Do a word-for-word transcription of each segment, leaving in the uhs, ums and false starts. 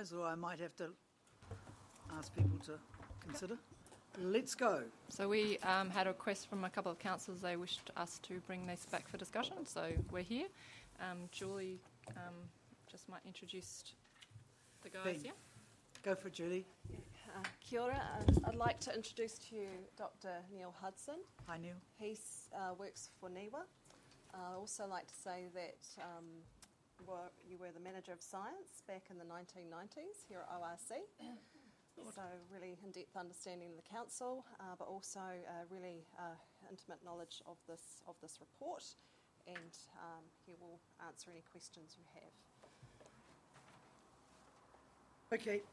summarise, or I might have to ask people to consider. Let's go. So we um, had a request from a couple of councillors. They wished us to bring this back for discussion, so we're here. Um, Julie um, just might introduce the guys, Ben. yeah? Go for it, Julie. Uh, kia ora. Uh, I'd like to introduce to you Doctor Neil Hudson. Hi, Neil. He uh, works for NIWA. Uh, I'd also like to say that um, were, you were the Manager of Science back in the nineteen nineties here at O R C. So really in-depth understanding of the council, uh, but also uh, really uh, intimate knowledge of this of this report, and um, he will answer any questions you have. Okay.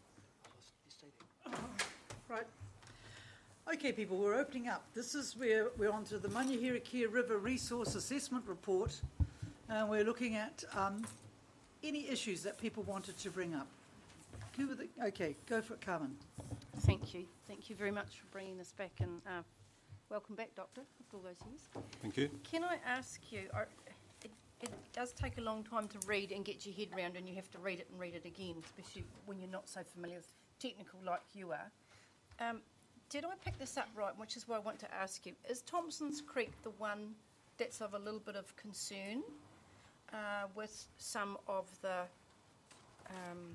Right. Okay, people, we're opening up. This is where we're on to the Manuherikia River Resource Assessment Report, and we're looking at um, any issues that people wanted to bring up. Who were the, okay, go for it, Carmen. Thank you. Thank you very much for bringing this back, and uh, welcome back, Doctor, after all those years. Thank you. Can I ask you, are, it, it does take a long time to read and get your head around, and you have to read it and read it again, especially when you're not so familiar with technical like you are. Um, did I pick this up right, which is why I want to ask you, is Thompson's Creek the one that's of a little bit of concern uh, with some of the um,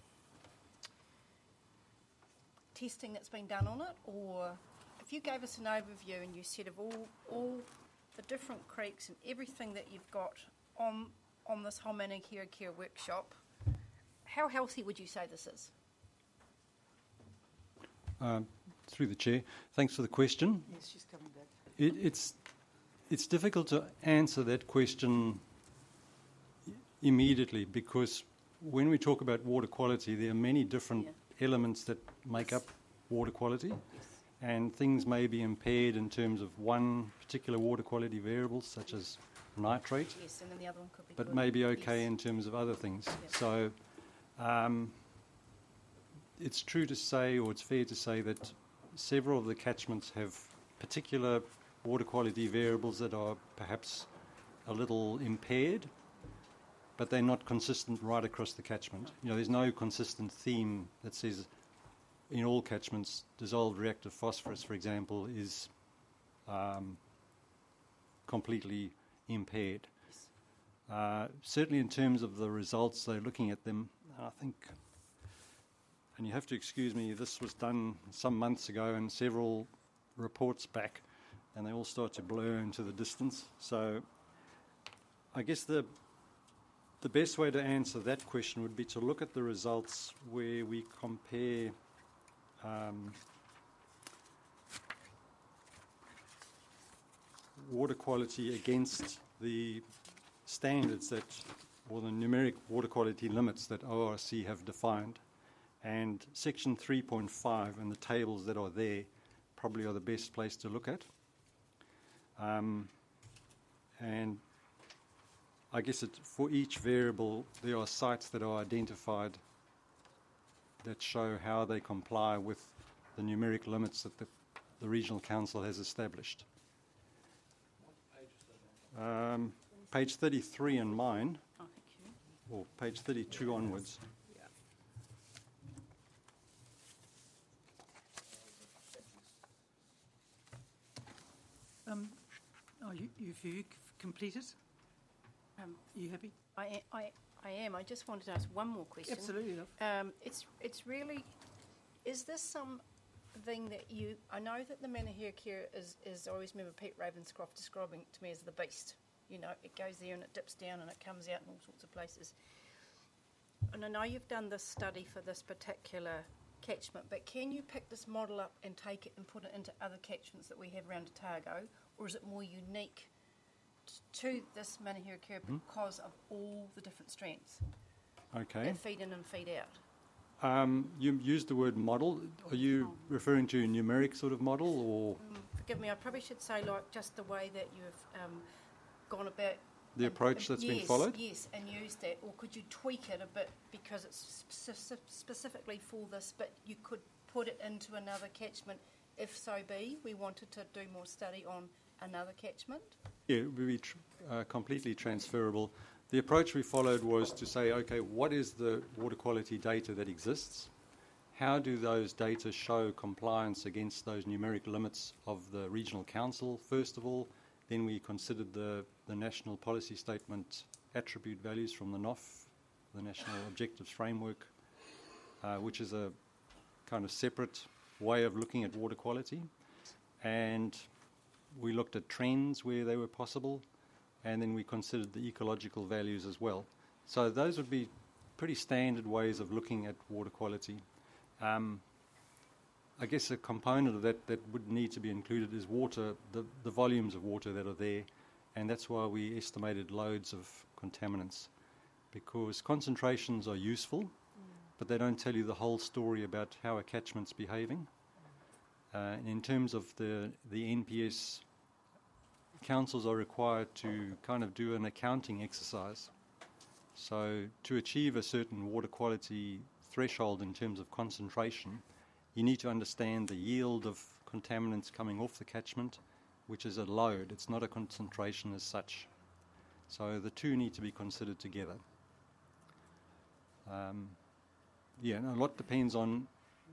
testing that's been done on it? Or if you gave us an overview and you said of all all the different creeks and everything that you've got on on this whole Manuherikia workshop, how healthy would you say this is? Um, through the chair, thanks for the question. Yes, she's coming back. It, it's it's difficult to answer that question immediately, because when we talk about water quality, there are many different Yeah. elements that make up water quality, Yes. and things may be impaired in terms of one particular water quality variable, such as nitrate, Yes, and then the other one could be but good. may be okay Yes. in terms of other things. Yep. So um, it's true to say, or it's fair to say, that several of the catchments have particular water quality variables that are perhaps a little impaired, but they're not consistent right across the catchment. You know, there's no consistent theme that says in all catchments dissolved reactive phosphorus, for example, is um, completely impaired. Yes. Uh, certainly in terms of the results, they're looking at them, I think, and you have to excuse me, this was done some months ago and several reports back, and they all start to blur into the distance. So I guess the the best way to answer that question would be to look at the results where we compare um, water quality against the standards that, or the numeric water quality limits that O R C have defined. And section three point five and the tables that are there probably are the best place to look at. Um, and I guess it, for each variable there are sites that are identified that show how they comply with the numeric limits that the, the Regional Council has established. Um, page thirty-three in mine, Oh, thank you. or page thirty-two onwards. Um, oh, you, you've, you've completed? Um, Are you happy? I, I, I am. I just wanted to ask one more question. Absolutely, love. Um, it's it's really, is this something that you, I know that the Manuherikia is, is, I always remember Pete Ravenscroft describing it to me as the beast. You know, it goes there and it dips down and it comes out in all sorts of places. And I know you've done this study for this particular catchment, but can you pick this model up and take it and put it into other catchments that we have around Otago, or is it more unique t- to this Manuherikia because of all the different strands Okay. that feed in and feed out? Um, you used the word model. Are you referring to a numeric sort of model, or Um, forgive me, I probably should say like just the way that you've um, gone about the and- approach and- that's been yes, followed? Yes, and used that, or could you tweak it a bit because it's speci- specifically for this, but you could put it into another catchment if so be we wanted to do more study on another catchment? Yeah, it would be tr- uh, completely transferable. the approach we followed was to say, okay, what is the water quality data that exists? How do those data show compliance against those numeric limits of the regional council, first of all? Then we considered the, the national policy statement attribute values from the N O F, the National Objectives Framework, uh, which is a kind of separate way of looking at water quality. And we looked at trends where they were possible, and then we considered the ecological values as well. So those would be pretty standard ways of looking at water quality. Um, I guess a component of that that would need to be included is water, the, the volumes of water that are there, and that's why we estimated loads of contaminants, because concentrations are useful, mm. but they don't tell you the whole story about how a catchment's behaving. Uh, in terms of the, the N P S, councils are required to kind of do an accounting exercise. So to achieve a certain water quality threshold in terms of concentration, you need to understand the yield of contaminants coming off the catchment, which is a load. It's not a concentration as such. So the two need to be considered together. Um, yeah, and a lot depends on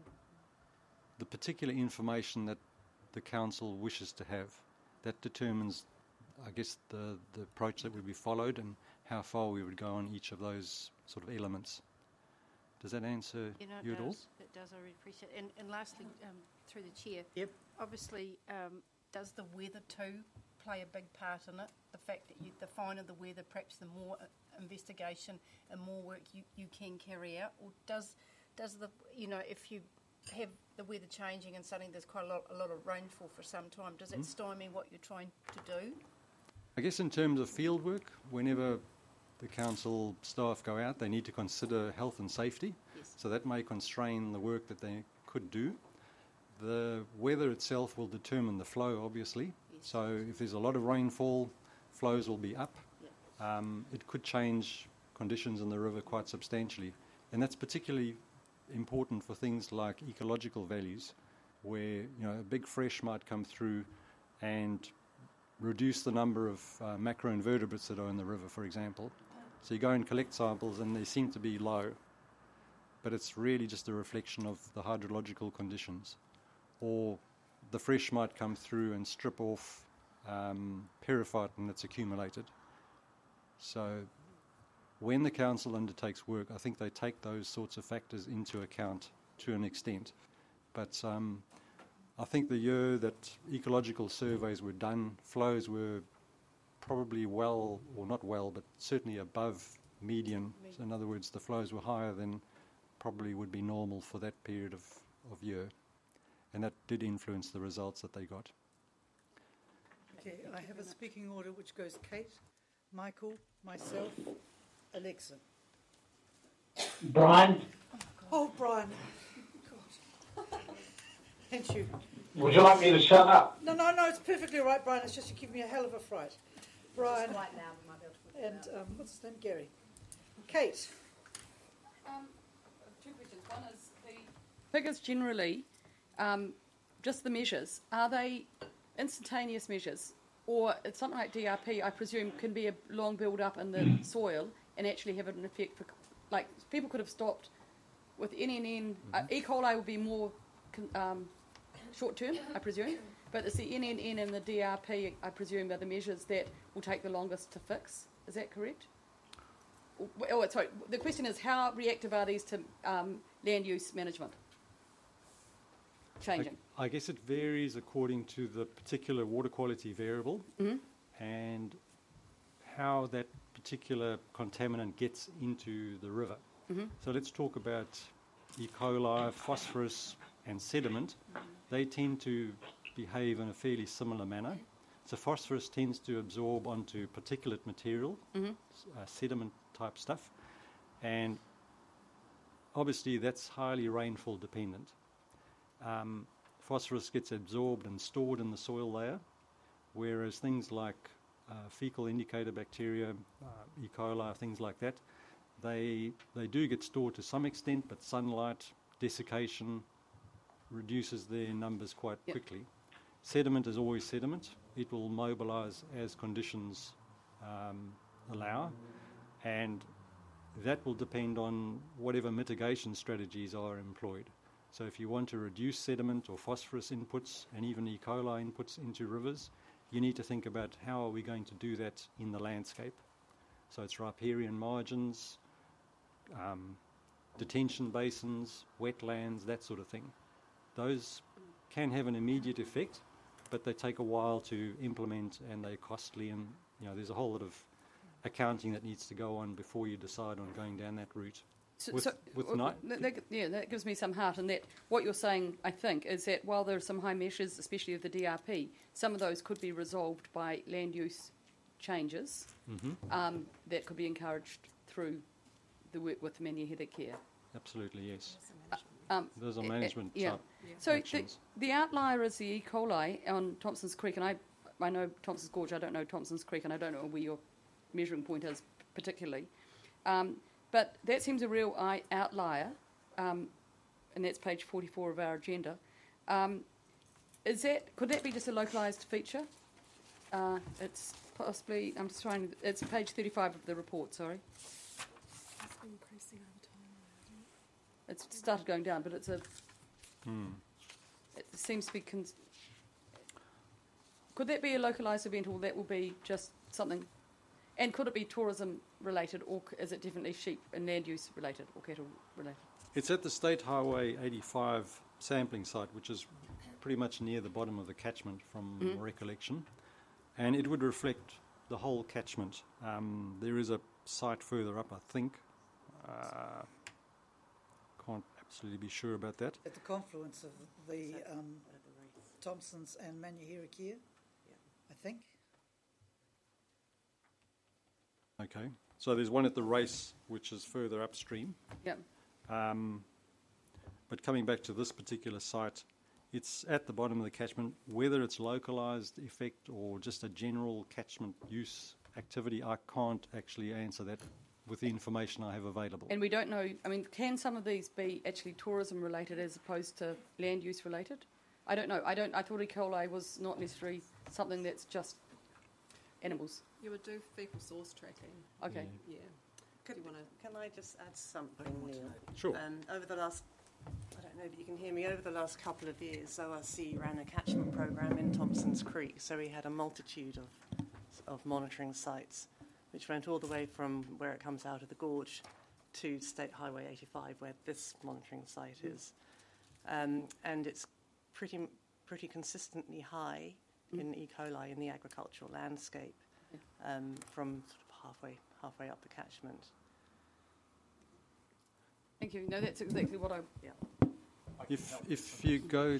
the particular information that the council wishes to have. That determines, I guess, the, the approach that would be followed and how far we would go on each of those sort of elements. Does that answer You know, you it at all? does. It does. I really appreciate it. And, and lastly, um, through the chair, Yep. obviously, um, does the weather too play a big part in it? The fact that you, the finer the weather, perhaps the more uh, investigation and more work you, you can carry out, or does does the you know if you have the weather changing and suddenly there's quite a lot, a lot of rainfall for some time, does it mm. stymie what you're trying to do? I guess in terms of field work, whenever the council staff go out, they need to consider health and safety. Yes. So that may constrain the work that they could do. The weather itself will determine the flow, obviously. Yes. So if there's a lot of rainfall, flows will be up. Yeah. Um, it could change conditions in the river quite substantially. And that's particularly important for things like ecological values, where you know a big fresh might come through and reduce the number of uh, macroinvertebrates that are in the river, for example. So you go and collect samples and they seem to be low, but it's really just a reflection of the hydrological conditions. Or the fresh might come through and strip off um, periphyton that's accumulated. So when the council undertakes work, I think they take those sorts of factors into account to an extent. But um, I think the year that ecological surveys were done, flows were probably well, or not well, but certainly above median. So in other words, the flows were higher than probably would be normal for that period of, of year. And that did influence the results that they got. Okay, I have a speaking order which goes Kate, Michael, myself, Alexa. Brian, Oh, Brian. God. And you. would you like me to shut up? No, no, no, it's perfectly right, Brian. It's just you give me a hell of a fright. Brian. Right now, we might be able to put it And out. um, what's his name? Gary. Kate. Um, two questions. One is the figures generally, um, just the measures, are they instantaneous measures? Or it's something like D R P, I presume, can be a long build-up in the soil and actually have an effect for, like, people could have stopped with N N N. Mm-hmm. Uh, E. coli would be more um, short-term, I presume, but it's the N N N and the D R P, I presume, are the measures that will take the longest to fix. Is that correct? Oh, sorry, the question is, how reactive are these to um, land use management changing? I, I guess it varies according to the particular water quality variable Mm-hmm. and how that particular contaminant gets into the river. Mm-hmm. So let's talk about E. coli, phosphorus and sediment. They tend to behave in a fairly similar manner. So phosphorus tends to absorb onto particulate material, Mm-hmm. uh, sediment type stuff, and obviously that's highly rainfall dependent. Um, phosphorus gets absorbed and stored in the soil layer, whereas things like uh, fecal indicator bacteria, uh, E. coli, things like that, they they do get stored to some extent, but sunlight, desiccation reduces their numbers quite Yep. quickly. Sediment is always sediment. It will mobilise as conditions um, allow. and that will depend on whatever mitigation strategies are employed. So if you want to reduce sediment or phosphorus inputs and even E. coli inputs into rivers, you need to think about how are we going to do that in the landscape. So it's riparian margins, um, detention basins, wetlands, that sort of thing. Those can have an immediate effect, but they take a while to implement and they're costly, and you know there's a whole lot of accounting that needs to go on before you decide on going down that route. So, with, so, with well, night, that, that, yeah, that gives me some heart. And that what you're saying, I think, is that while there are some high measures, especially of the D R P, some of those could be resolved by land use changes mm-hmm. um, that could be encouraged through the work with Mania Heather Care. Absolutely, yes. Um, Those are uh, uh, management yeah. type So the, actions. the outlier is the E. coli on Thompson's Creek, and I, I know Thompson's Gorge. I don't know Thompson's Creek, and I don't know where your measuring point is particularly. Um, but that seems a real I- outlier, um, and that's page forty-four of our agenda. Um, is that could that be just a localised feature? Uh, it's possibly. I'm just trying. It's page thirty-five of the report. Sorry. It's been increasing over time. It's started going down, but it's a. Hmm. It seems to be. Cons- could that be a localised event, or that will be just something? And could it be tourism related, or c- is it definitely sheep and land use related, or cattle related? It's at the State Highway eighty-five sampling site, which is pretty much near the bottom of the catchment from Mhm. recollection, and it would reflect the whole catchment. Um, there is a site further up, I think. Uh, can't absolutely be sure about that. At the confluence of the um, Thompsons and Manuherikia, I think. Okay, so there's one at the race, which is further upstream. Yeah. Um, but coming back to this particular site, it's at the bottom of the catchment. Whether it's localised effect or just a general catchment use activity, I can't actually answer that with the information I have available. And we don't know. I mean, can some of these be actually tourism related as opposed to land use related? I don't know. I don't. I thought E. coli was not necessarily something that's just animals. You would do fecal source tracking. Okay. Yeah. Could, Do you wanna- can I just add something, Neil? Sure. Um, over the last, I don't know if you can hear me, over the last couple of years, O R C ran a catchment programme in Thompson's Creek, so we had a multitude of, of monitoring sites, which went all the way from where it comes out of the gorge to State Highway eighty-five, where this monitoring site is. Um, and it's pretty, pretty consistently high Mm. in E. coli in the agricultural landscape, um, from sort of halfway, halfway up the catchment. Thank you. No, that's exactly what I. Yeah. If if you go,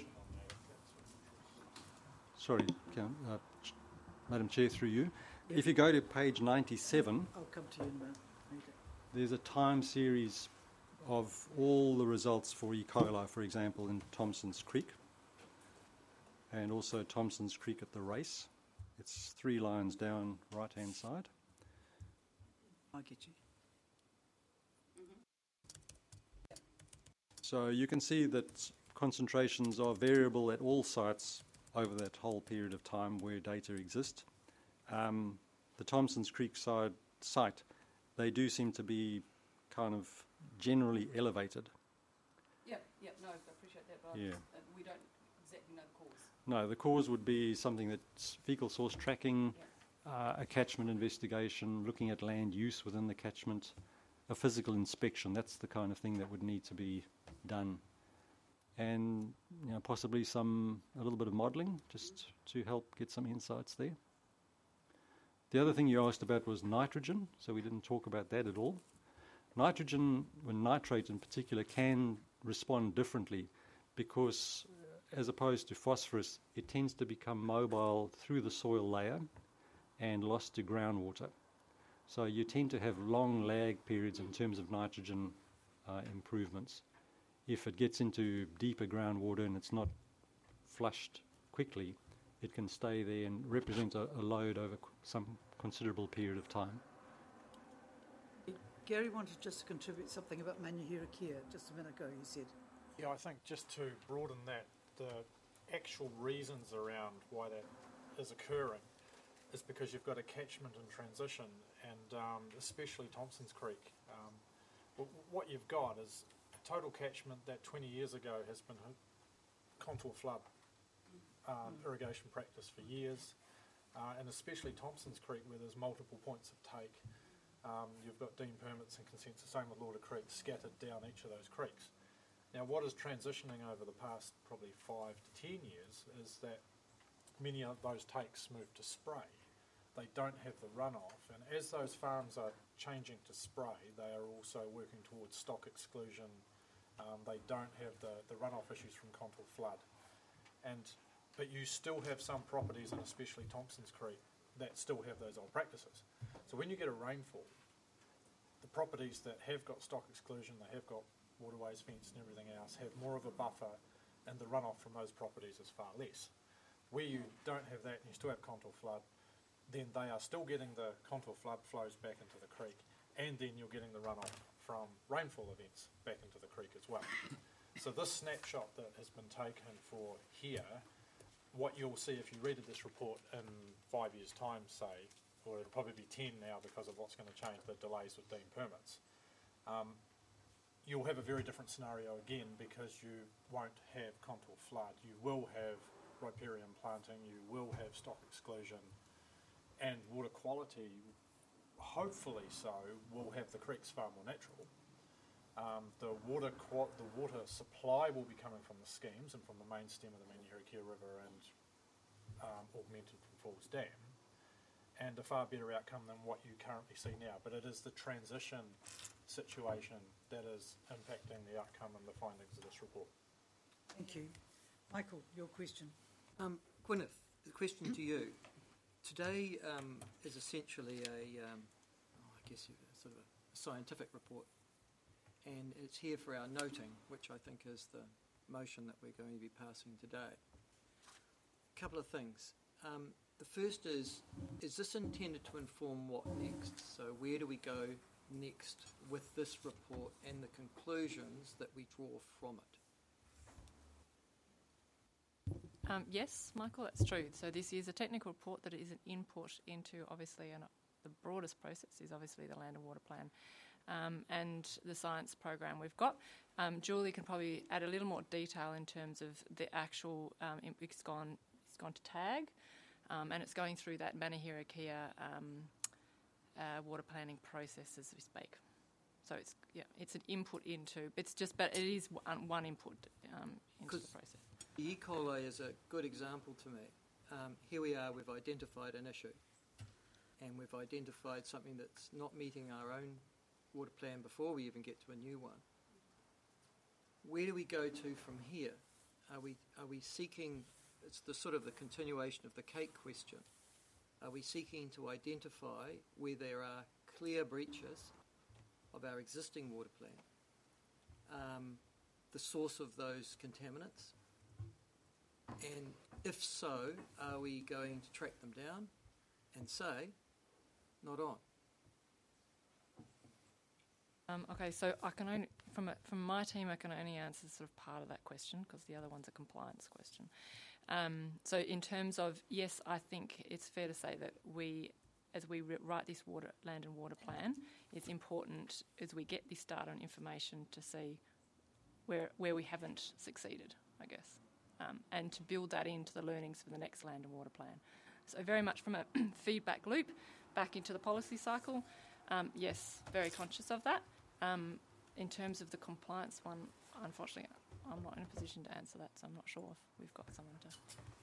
sorry, Count, uh, Ch- Madam Chair, through you. If you go to page ninety-seven, I'll come to you in a minute. there's a time series of all the results for E. coli, for example, in Thompson's Creek, and also Thompson's Creek at the race. It's three lines down, right-hand side. I get you. So you can see that concentrations are variable at all sites over that whole period of time where data exist. Um, the Thompson's Creek side, site, they do seem to be kind of generally elevated. Yeah. Yeah. No, I appreciate that, but Yeah. uh, we don't exactly know the cause. No, the cause would be something that's fecal source tracking, uh, a catchment investigation, looking at land use within the catchment, a physical inspection. That's the kind of thing that would need to be done, and you know, possibly some a little bit of modelling just to help get some insights there. The other thing you asked about was nitrogen, so we didn't talk about that at all. Nitrogen, and nitrate in particular, can respond differently because, uh, as opposed to phosphorus, it tends to become mobile through the soil layer and lost to groundwater. So you tend to have long lag periods in terms of nitrogen uh, improvements. If it gets into deeper groundwater and it's not flushed quickly, it can stay there and represent a, a load over qu- some considerable period of time. Gary wanted just to contribute something about Manuherikia just a minute ago, he said. Yeah, I think just to broaden that, the actual reasons around why that is occurring is because you've got a catchment in transition and um, especially Thompson's Creek. Um, w- what you've got is a total catchment that twenty years ago has been a contour flood um, irrigation practice for years, uh, and especially Thompson's Creek, where there's multiple points of take. Um, you've got deemed permits and consensus, same with Lauder Creek, scattered down each of those creeks. Now, what is transitioning over the past probably five to ten years is that many of those takes move to spray. They don't have the runoff, and as those farms are changing to spray, they are also working towards stock exclusion. Um, they don't have the, the runoff issues from contour flood. And, but you still have some properties, and especially Thompson's Creek, that still have those old practices. So when you get a rainfall, the properties that have got stock exclusion, they have got waterways fenced and everything else, have more of a buffer, and the runoff from those properties is far less. Where you don't have that and you still have contour flood, then they are still getting the contour flood flows back into the creek, and then you're getting the runoff from rainfall events back into the creek as well. So this snapshot that has been taken for here, what you'll see if you read this report in five years' time, say, or it'll probably be ten now because of what's going to change the delays with deemed permits, um, you'll have a very different scenario again, because you won't have contour flood. You will have riparian planting, you will have stock exclusion, and water quality, hopefully so, will have the creeks far more natural. Um, the water qu- the water supply will be coming from the schemes and from the main stem of the Manihirikea River and um, augmented from Falls Dam, and a far better outcome than what you currently see now. But it is the transition situation that is impacting the outcome and the findings of this report. Thank you. Michael, your question. Um, Gwyneth, the question to you. Today um, is essentially a, um, oh, I guess, you- sort of a scientific report, and it's here for our noting, which I think is the motion that we're going to be passing today. A couple of things. Um, the first is, is this intended to inform what next? So where do we go next with this report and the conclusions that we draw from it? Um, yes, Michael, that's true. So this is a technical report that is an input into, obviously, and the broadest process is obviously the Land and Water Plan um, and the science program we've got. Um, Julie can probably add a little more detail in terms of the actual, um, it's gone, it's gone to TAG, um, and it's going through that Manihirikea um, uh, water planning process as we speak. So it's yeah, it's an input into. It's just, but it is one, one input um, into the process. The E. coli is a good example to me. Um, here we are, we've identified an issue, and we've identified something that's not meeting our own water plan before we even get to a new one. Where do we go to from here? Are we are we seeking? It's the sort of the continuation of the cake question. Are we seeking to identify where there are clear breaches of our existing water plan, um, the source of those contaminants? And if so, are we going to track them down and say, not on? Um, okay, so I can only, from a, from my team, I can only answer sort of part of that question because the other one's a compliance question. Um, so in terms of, yes, I think it's fair to say that we, as we re- write this water, land and water plan, it's important as we get this data and information to see where where we haven't succeeded, I guess, um, and to build that into the learnings for the next land and water plan. So very much from a feedback loop back into the policy cycle. Um, yes, very conscious of that. Um, in terms of the compliance one, unfortunately, I'm not in a position to answer that, so I'm not sure if we've got someone to.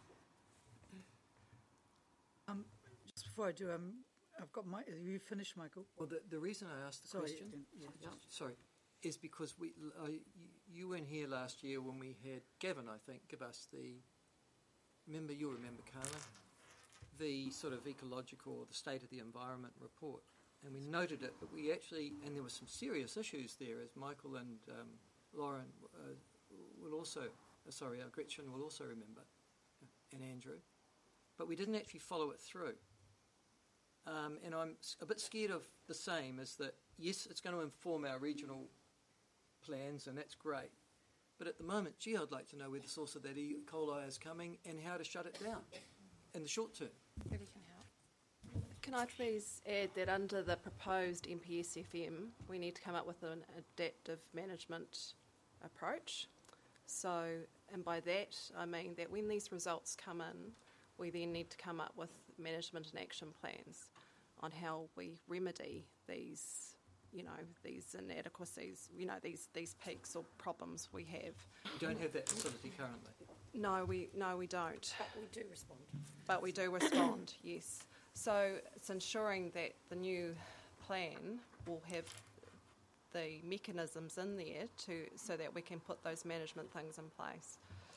Um, just before I do, um, I've got my. Are you finished, Michael? Well, the, the reason I asked the Sorry, question, yeah, yeah, sorry, is because we uh, you, you weren't here last year when we had Gavin, I think, give us the. Remember, you remember, Carla, the sort of ecological or the state of the environment report. And we noted it, but we actually, and there were some serious issues there, as Michael and um, Lauren uh, will also, uh, sorry, uh, Gretchen will also remember, and Andrew. But we didn't actually follow it through. Um, and I'm a bit scared of the same, is that, yes, it's going to inform our regional plans, and that's great. But at the moment, gee, I'd like to know where the source of that E. coli is coming and how to shut it down in the short term. Maybe can help. Can I please add that under the proposed M P S F M, we need to come up with an adaptive management approach. So, and by that I mean that when these results come in, we then need to come up with management and action plans on how we remedy these, you know, these inadequacies, you know, these, these peaks or problems we have. You don't have that facility currently. No, we no we don't. But we do respond. But we do respond, yes. So it's ensuring that the new plan will have the mechanisms in there to so that we can put those management things in place.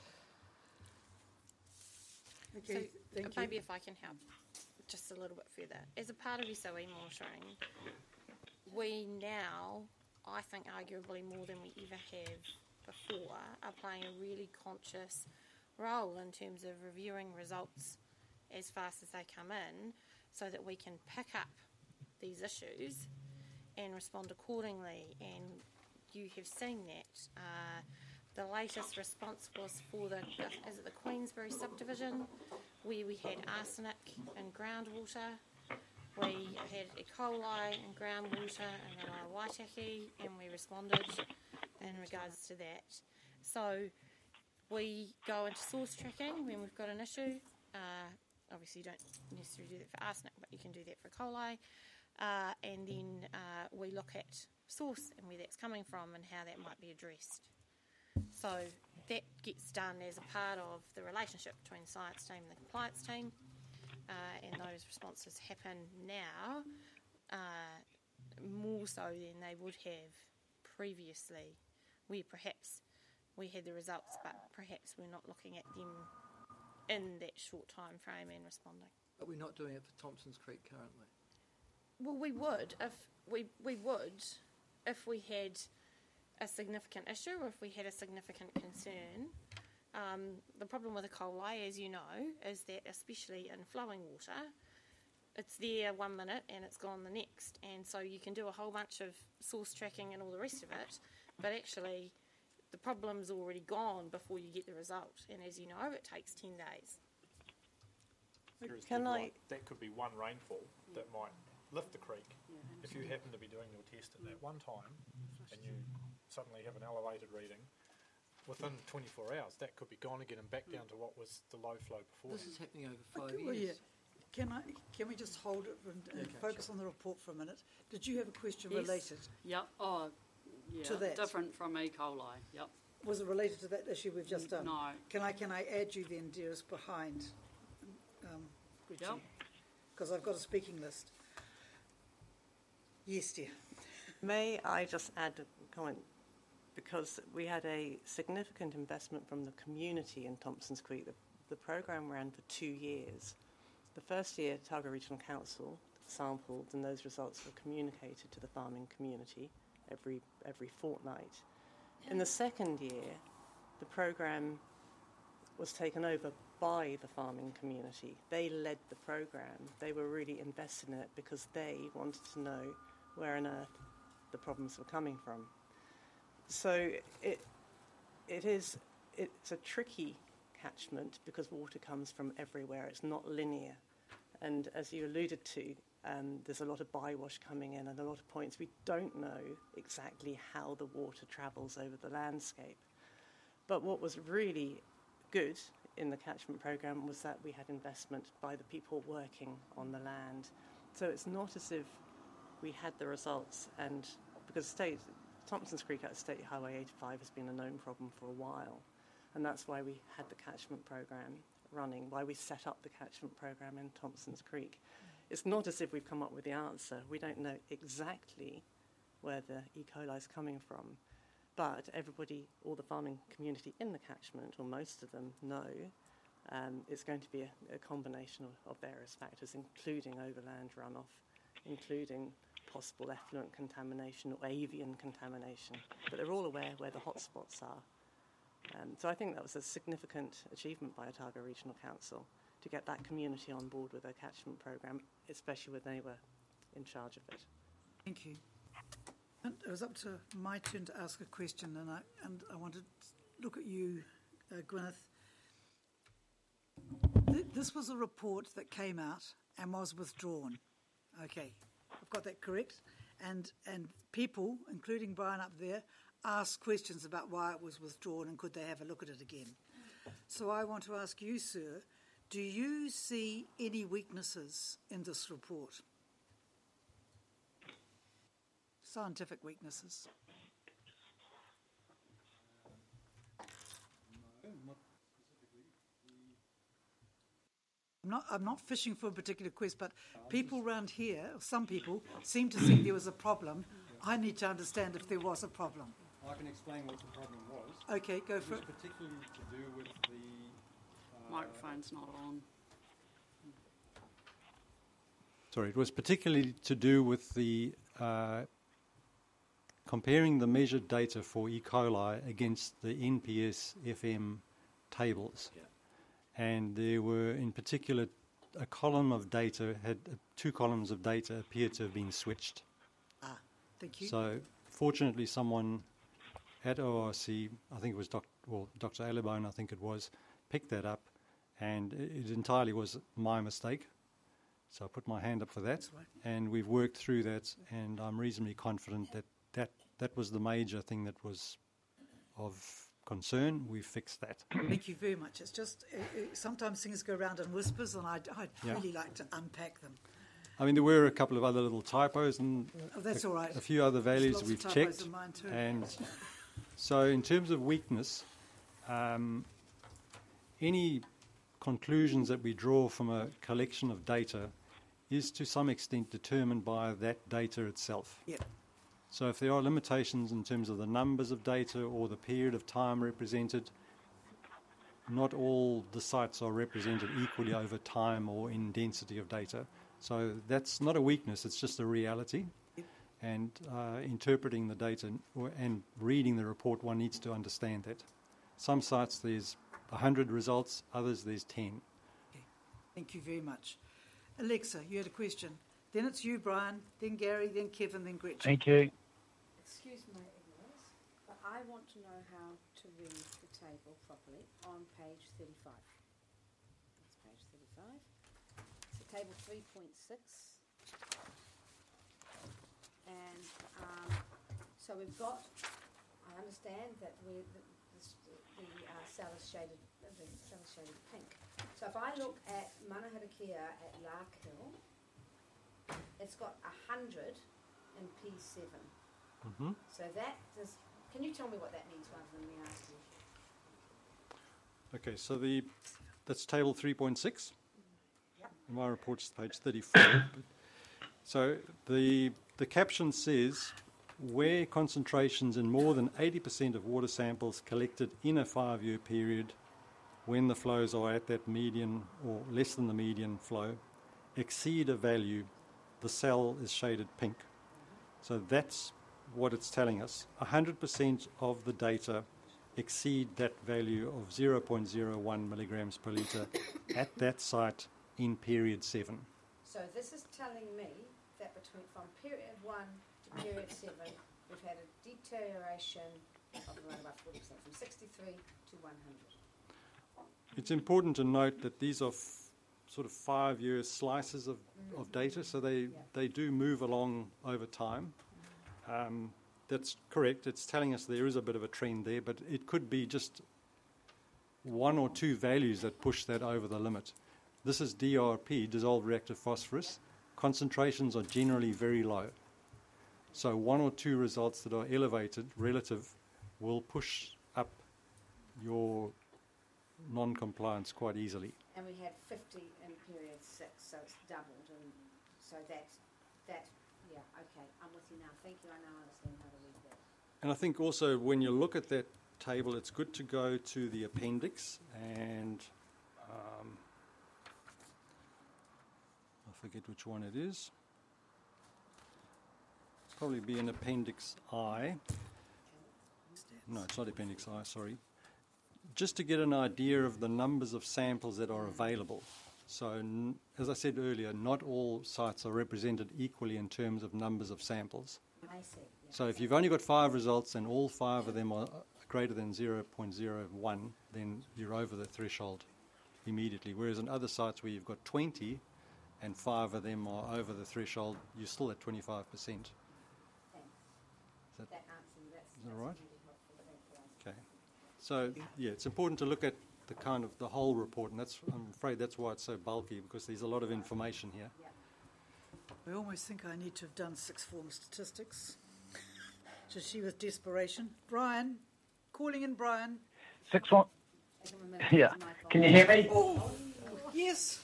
Okay, So thank maybe you. if I can help just a little bit further. As a part of S O E monitoring, we now, I think arguably more than we ever have before, are playing a really conscious role in terms of reviewing results as fast as they come in so that we can pick up these issues and respond accordingly. And you have seen that. Uh, the latest response was for the, is it the Queensbury subdivision, where we had arsenic in groundwater. We had E. coli in groundwater in the Lower Waitaki, and we responded in regards to that. So we go into source tracking when we've got an issue. Uh, obviously, you don't necessarily do that for arsenic, but you can do that for E. coli. Uh, and then uh, we look at source and where that's coming from and how that might be addressed. So that gets done as a part of the relationship between the science team and the compliance team. Uh, and those responses happen now uh, more so than they would have previously, where perhaps we had the results, but perhaps we're not looking at them in that short time frame and responding. But we're not doing it for Thompson's Creek currently. Well, we would if we we would if we had a significant issue or if we had a significant concern. Um, the problem with E. coli, as you know, is that especially in flowing water, it's there one minute and it's gone the next. And so you can do a whole bunch of source tracking and all the rest of it, but actually the problem's already gone before you get the result. And as you know, it takes ten days. Whereas Can you're I- right, that could be one rainfall that might lift the creek. If you happen to be doing your test at that one time and you suddenly have an elevated reading, within twenty-four hours that could be gone again and back down to what was the low flow before. This is happening over five Okay, well, yeah. years. Can I? Can we just hold it and, and Okay, focus sure. on the report for a minute? Did you have a question Yes. related? Yep. Oh, yeah. To that? Different from E. coli. Yep. Was it related to that issue we've just done? No. Can I? Can I add you then, dearest, behind? Um, Yep. Because I've got a speaking list. Yes, dear. May I just add a comment? Because we had a significant investment from the community in Thompson's Creek. The, the programme ran for two years. The first year, Otago Regional Council sampled and those results were communicated to the farming community every, every fortnight. In the second year, the programme was taken over by the farming community. They led the programme. They were really invested in it because they wanted to know where on earth the problems were coming from. So it it is it's a tricky catchment because water comes from everywhere. It's not linear, and as you alluded to, um, there's a lot of bywash coming in and a lot of points we don't know exactly how the water travels over the landscape. But what was really good in the catchment programme was that we had investment by the people working on the land. So it's not as if we had the results, and because state Thompson's Creek at State Highway eighty-five has been a known problem for a while, and that's why we had the catchment programme running, why we set up the catchment programme in Thompson's Creek. It's not as if we've come up with the answer. We don't know exactly where the E. coli is coming from, but everybody, all the farming community in the catchment, or most of them, know um, it's going to be a, a combination of, of various factors, including overland runoff, including possible effluent contamination or avian contamination, but they're all aware where the hotspots are. Um, so I think that was a significant achievement by Otago Regional Council to get that community on board with their catchment programme, especially when they were in charge of it. Thank you. And it was up to my turn to ask a question, and I and I wanted to look at you, uh, Gwyneth. Th- this was a report that came out and was withdrawn. Okay, I've got that correct. And and people, including Brian up there, asked questions about why it was withdrawn and could they have a look at it again. So I want to ask you, sir, do you see any weaknesses in this report? Scientific weaknesses. I'm not, I'm not fishing for a particular quest, but people around here, some people, seem to think there was a problem. I need to understand if there was a problem. I can explain what the problem was. Okay, go for it. it. Was particularly to do with the... Uh, Microphone's not on. Sorry, it was particularly to do with the uh, comparing the measured data for E. coli against the N P S F M tables. Yeah. And there were, in particular, a column of data, had uh, two columns of data appeared to have been switched. Ah, thank you. So, fortunately, someone at O R C, I think it was Doc, well, Doctor Alibone, I think it was, picked that up, and it, it entirely was my mistake. So I put my hand up for that, That's right. And we've worked through that, and I'm reasonably confident that that, that was the major thing that was of concern. We fixed that. Thank you very much. It's just, uh, uh, sometimes things go around in whispers, and I'd, I'd Yeah. really like to unpack them. I mean, there were a couple of other little typos and Oh, that's a, all right. a few other values There's lots we've of typos checked. in mine too. And so in terms of weakness, um, any conclusions that we draw from a collection of data is to some extent determined by that data itself. Yep. So if there are limitations in terms of the numbers of data or the period of time represented, not all the sites are represented equally over time or in density of data. So that's not a weakness, it's just a reality. Yep. And uh, interpreting the data or, and reading the report, one needs to understand that. Some sites there's one hundred results, others there's ten. Okay. Thank you very much. Alexa, you had a question. Then it's you, Brian, then Gary, then Kevin, then Gretchen. Thank you. Excuse my ignorance, but I want to know how to read the table properly on page thirty-five. That's page thirty-five. It's table three point six. And um, so we've got, I understand that we're, the, the, the uh, cell is shaded, the cell is shaded pink. So if I look at Manaharakia at Larkhill, it's got one hundred in P seven. Mm-hmm. So that does, can you tell me what that means rather than me ask you? Okay, so the that's table three point six. Yep. My report's page thirty-four. So the the caption says, where concentrations in more than eighty percent of water samples collected in a five-year period, when the flows are at that median or less than the median flow, exceed a value, the cell is shaded pink. So that's what it's telling us. one hundred percent of the data exceed that value of zero point zero one milligrams per litre at that site in period seven. So this is telling me that between from period one to period seven, we've had a deterioration of around about forty percent, from sixty-three to one hundred. It's important to note that these are f- sort of five-year slices of, mm-hmm. of data, so they, yeah. they do move along over time. Mm-hmm. Um, that's correct. It's telling us there is a bit of a trend there, but it could be just one or two values that push that over the limit. This is D R P, dissolved reactive phosphorus. Concentrations are generally very low. So one or two results that are elevated, relative, will push up your non-compliance quite easily. And we had fifty in period six, so it's doubled, and so that, that, yeah, okay, I'm with you now. Thank you, I now understand how to read that. And I think also when you look at that table, it's good to go to the appendix, and um, I forget which one it is. It'll probably be in Appendix I. No, it's not Appendix I, sorry. Just to get an idea of the numbers of samples that are available. So, n- as I said earlier, not all sites are represented equally in terms of numbers of samples. I see. Yeah. So if you've only got five results and all five of them are greater than zero point zero one, then you're over the threshold immediately. Whereas in other sites where you've got twenty, and five of them are over the threshold, you're still at twenty-five percent. Thanks. Is that, That answer, that's, is that that's right? really helpful. Thank you. Okay. So, yeah, it's important to look at the kind of the whole report, and that's, I'm afraid that's why it's so bulky, because there's a lot of information here. Yeah. I almost think I need to have done sixth form statistics. Just she with desperation. Brian, calling in Brian. Six one. Give him a minute, Yeah. it's my fault. Can you hear me? Oh, yes.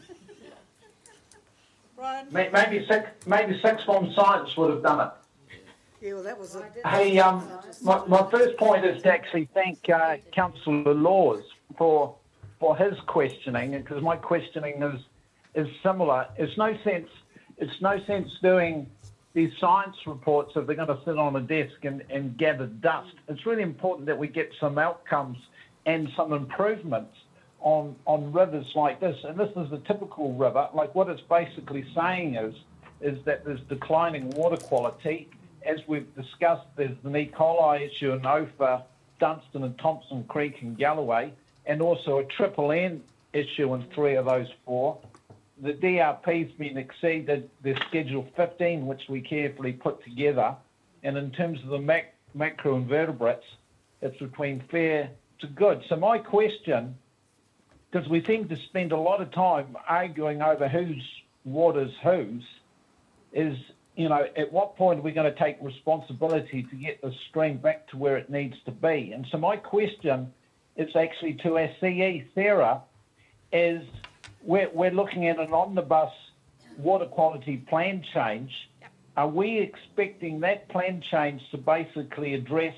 Brian. May- Maybe six, maybe six form science would have done it. Yeah, well, that was a. Hey, um, my, my first point is to actually thank uh, Councillor Laws for for his questioning, because my questioning is is similar. It's no sense it's no sense doing these science reports if they're going to sit on a desk and, and gather dust. It's really important that we get some outcomes and some improvements on on rivers like this. And this is a typical river. Like, what it's basically saying is is that there's declining water quality. As we've discussed, there's the E. coli issue in Ophir, Dunstan and Thompson Creek and Galloway, and also a triple N issue in three of those four. The D R P's been exceeded, there's Schedule fifteen, which we carefully put together, and in terms of the mac- macroinvertebrates, it's between fair to good. So my question, because we seem to spend a lot of time arguing over whose water's whose, is, you know, at what point are we going to take responsibility to get the stream back to where it needs to be? And so my question is actually to our C E, Sarah, is we're, we're looking at an omnibus water quality plan change. Yep. Are we expecting that plan change to basically address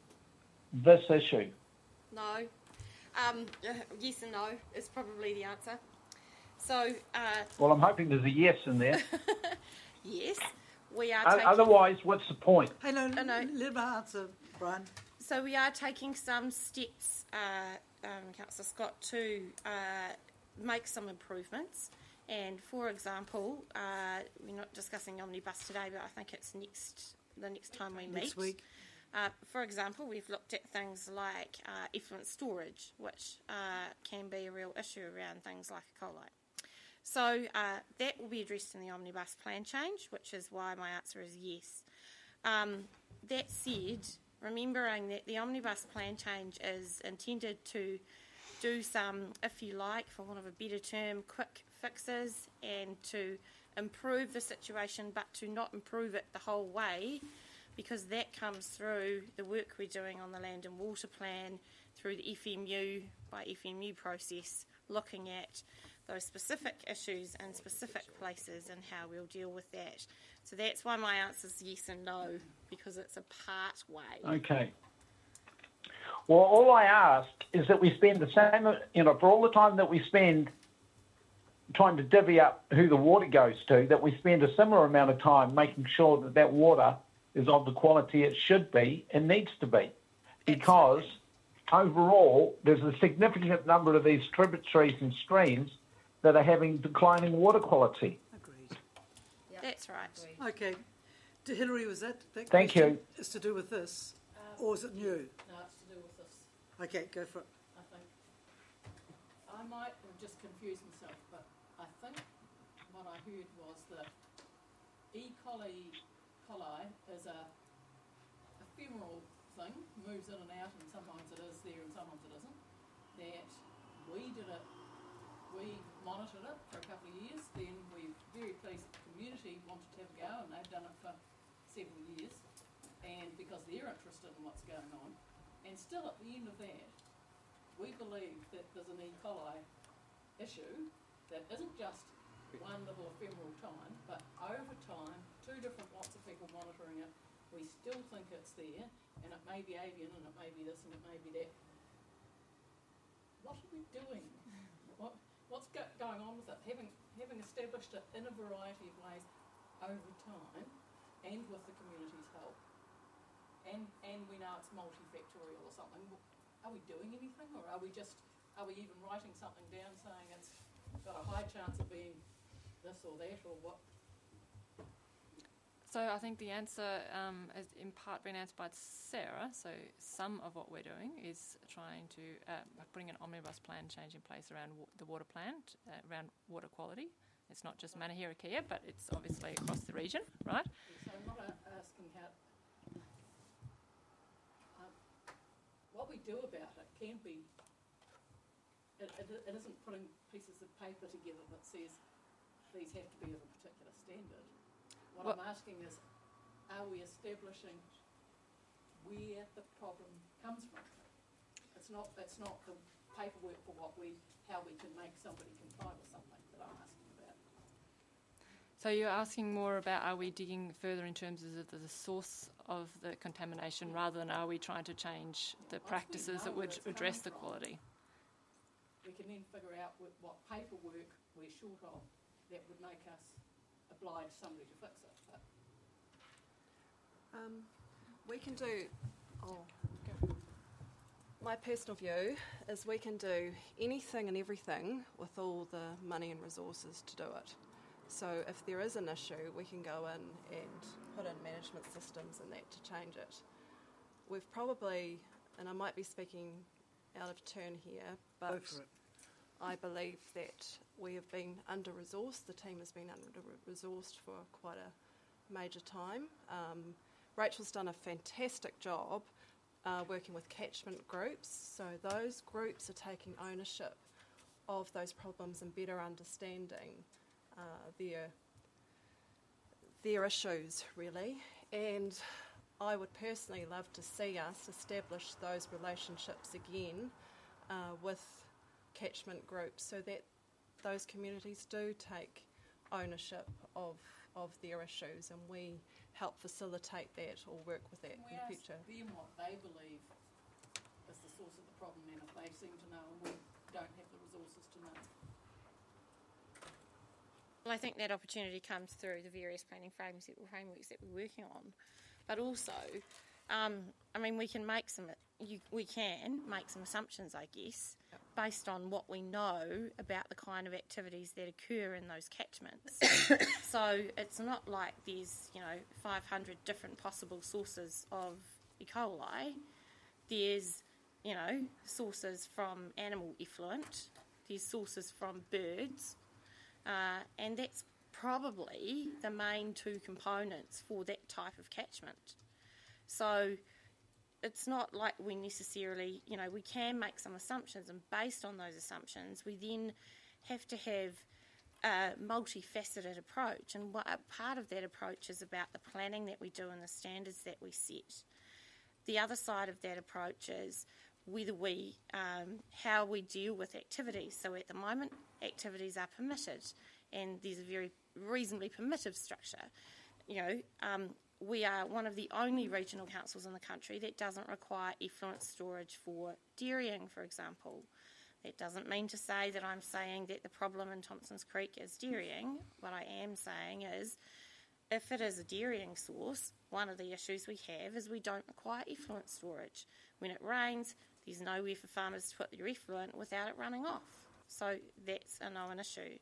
this issue? No. Um, uh, yes and no is probably the answer. So, uh, Well, I'm hoping there's a yes in there. yes, we are O- taking... Otherwise, what's the point? Hey, no, No, no. let me answer, Brian. So we are taking some steps, uh, um, Councillor Scott, to uh, make some improvements. And for example, uh, we're not discussing omnibus today, but I think it's next the next time we meet. Next week. Uh, for example, we've looked at things like uh, effluent storage, which uh, can be a real issue around things like E. coli. So uh, that will be addressed in the omnibus plan change, which is why my answer is yes. Um, that said, remembering that the omnibus plan change is intended to do some, if you like, for want of a better term, quick fixes and to improve the situation, but to not improve it the whole way, because that comes through the work we're doing on the land and water plan, through the F M U by F M U process, looking at those specific issues in specific places and how we'll deal with that. So that's why my answer is yes and no, because it's a part way. Okay. Well, all I ask is that we spend the same, you know, for all the time that we spend trying to divvy up who the water goes to, that we spend a similar amount of time making sure that that water is of the quality it should be and needs to be. Because overall, there's a significant number of these tributaries and streams that are having declining water quality. Agreed. That's right. Okay. To Hillary, was that, that Thank question you. is to do with this? Or is it new? No, it's to do with this, Okay, go for it. I think. I might have just confused myself, but I think what I heard was that E. coli, coli is a ephemeral thing, moves in and out, and sometimes it is there and sometimes it isn't. That we did it, we monitored it for a couple of years, then we're very pleased the community wanted to have a go, and they've done it for several years, and because they're interested in what's going on. And still at the end of that, we believe that there's an E. coli issue that isn't just one little ephemeral time, but over time, two different lots of people monitoring it, we still think it's there, and it may be avian, and it may be this, and it may be that. What are we doing? What, what's go- going on with it? Having, having established it in a variety of ways over time, and with the community's help, and, and we know it's multifactorial or something, are we doing anything, or are we just, are we even writing something down saying it's got a high chance of being this or that, or what? So I think the answer um, has in part been answered by Sarah. So some of what we're doing is trying to uh, bring an omnibus plan change in place around wa- the water plan, uh, around water quality It's not just Manahira-Kia, but it's obviously across the region, right? So I'm not uh, asking how. Um, what we do about it can be. It, it, it isn't putting pieces of paper together that says these have to be of a particular standard. What, what I'm asking is, are we establishing where the problem comes from? It's not. It's not the paperwork for what we, how we can make somebody comply with something that I'm asking about. So you're asking more about, are we digging further in terms of the, the source of the contamination rather than are we trying to change the Once we practices know that where would it's address the coming from, quality? We can then figure out what, what paperwork we're short of that would make us oblige somebody to fix it. But Um, we can do, oh, go. My personal view is we can do anything and everything with all the money and resources to do it. So if there is an issue, we can go in and put in management systems and that to change it. We've probably, and I might be speaking out of turn here, but Go for it. I believe that we have been under-resourced. The team has been under-resourced for quite a major time. Um, Rachel's done a fantastic job uh, working with catchment groups. So those groups are taking ownership of those problems and better understanding uh, their their issues, really. And I would personally love to see us establish those relationships again uh, with catchment groups so that those communities do take ownership of of their issues and we help facilitate that or work with that can we in the ask future. them what they believe is the source of the problem, and if they seem to know and we don't have the resources to know? Well, I think that opportunity comes through the various planning frameworks that, frameworks that we're working on, but also, um, I mean, we can make some. You, we can make some assumptions, I guess, yep. based on what we know about the kind of activities that occur in those catchments. So it's not like there's, you know, five hundred different possible sources of E. coli. There's, you know, sources from animal effluent. There's sources from birds. Uh, and that's probably the main two components for that type of catchment. So it's not like we necessarily, you know, we can make some assumptions, and based on those assumptions, we then have to have a multifaceted approach. And what, part of that approach is about the planning that we do and the standards that we set. The other side of that approach is whether we, um, how we deal with activities. So at the moment, activities are permitted, and there's a very reasonably permissive structure. You know, um, we are one of the only regional councils in the country that doesn't require effluent storage for dairying, for example. That doesn't mean to say that I'm saying that the problem in Thompsons Creek is dairying. What I am saying is, if it is a dairying source, one of the issues we have is we don't require effluent storage. When it rains, there's nowhere for farmers to put their effluent without it running off. So that's a known issue.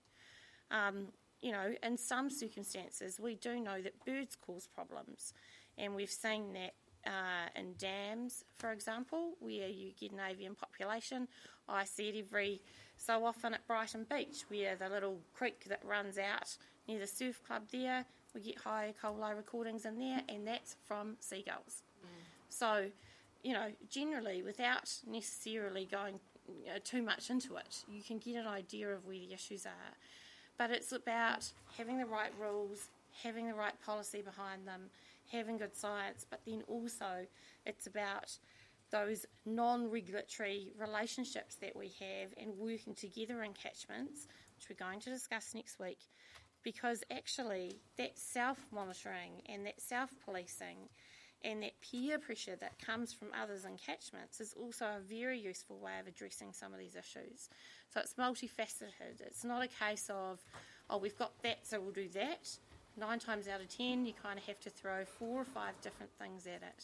Um, you know, in some circumstances, we do know that birds cause problems. And we've seen that uh, in dams, for example, where you get an avian population. I see it every so often at Brighton Beach, where the little creek that runs out near the surf club there, we get high E. coli recordings in there, and that's from seagulls. Mm. So, you know, generally, without necessarily going you know, too much into it, you can get an idea of where the issues are. But it's about having the right rules, having the right policy behind them, having good science, but then also it's about those non-regulatory relationships that we have and working together in catchments, which we're going to discuss next week, because actually that self-monitoring and that self-policing and that peer pressure that comes from others in catchments is also a very useful way of addressing some of these issues. So it's multifaceted. It's not a case of, oh, we've got that, so we'll do that. Nine times out of ten, you kind of have to throw four or five different things at it.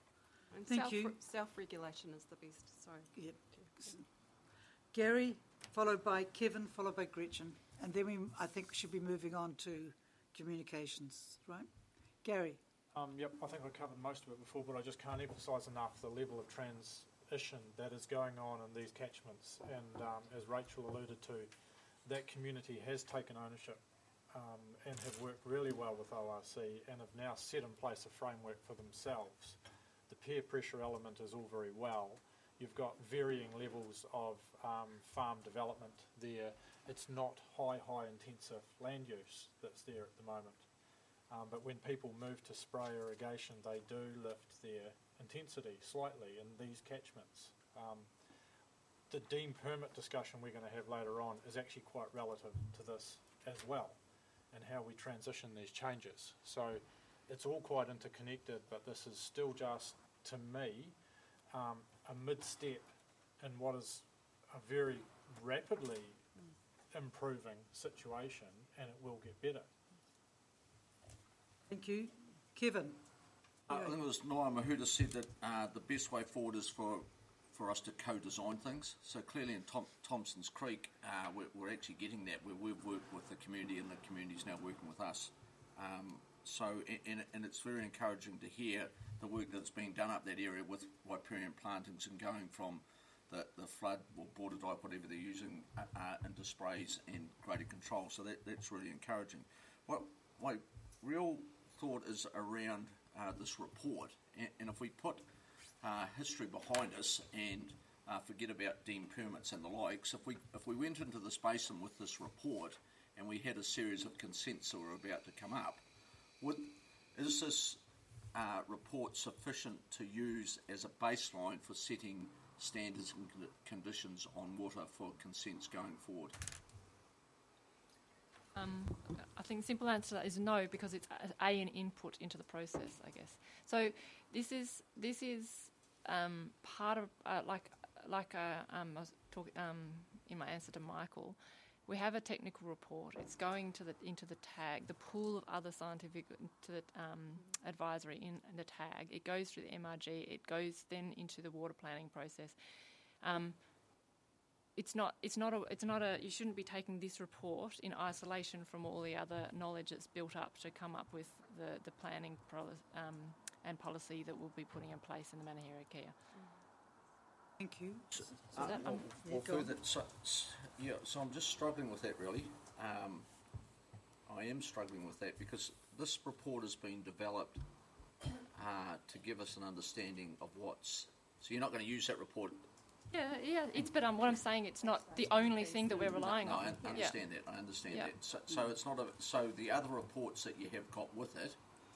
And Thank self- you. Self-regulation is the best. Sorry. Yep. Gary, followed by Kevin, followed by Gretchen. And then we, I think we should be moving on to communications, right? Gary. Um, yep, I think I covered most of it before, but I just can't emphasise enough the level of transition that is going on in these catchments. And um, as Rachel alluded to, that community has taken ownership um, and have worked really well with O R C and have now set in place a framework for themselves. The peer pressure element is all very well. You've got varying levels of um, farm development there. It's not high, high intensive land use that's there at the moment. Um, but when people move to spray irrigation, they do lift their intensity slightly in these catchments. Um, the deemed permit discussion we're going to have later on is actually quite relative to this as well, and how we transition these changes. So it's all quite interconnected, but this is still just, to me, um, a mid-step in what is a very rapidly improving situation, and it will get better. Thank you. Kevin? Uh, I think it was Noah Mahuta said that uh, the best way forward is for for us to co-design things. So clearly in Tom, Thompson's Creek, uh, we're, we're actually getting that. We, we've worked with the community and the community's now working with us. Um, so, and, and it's very encouraging to hear the work that's being done up that area with riparian plantings and going from the, the flood or border dike, whatever they're using, uh, uh, into sprays and greater control. So that, that's really encouraging. What my real thought is around uh, this report, and, and if we put uh, history behind us and uh, forget about deemed permits and the likes, if we if we went into this basin with this report and we had a series of consents that were about to come up, would is this uh, report sufficient to use as a baseline for setting standards and con- conditions on water for consents going forward? Um, I think the simple answer to that is no, because it's a, a an input into the process, I guess. So this is this is um, part of uh, like like uh, um, I was talking um, in my answer to Michael. We have a technical report. It's going to the into the tag, the pool of other scientific to the um, advisory in, in the tag. It goes through the M R G. It goes then into the water planning process. Um, It's not. It's not a. It's not a. You shouldn't be taking this report in isolation from all the other knowledge that's built up to come up with the the planning pro, um, and policy that we'll be putting in place in the Manahira Kia. Thank you. So, So uh, that, well, um, well, yeah, go further, so, s- yeah, so I'm just struggling with that really. Um, I am struggling with that because this report has been developed uh, to give us an understanding of what's. So you're not going to use that report. Yeah, yeah. It's but um, what I'm saying, it's not the only thing that we're relying no, on. I understand yeah. that. I understand Yeah. that. So, so it's not a. So the other reports that you have got with it.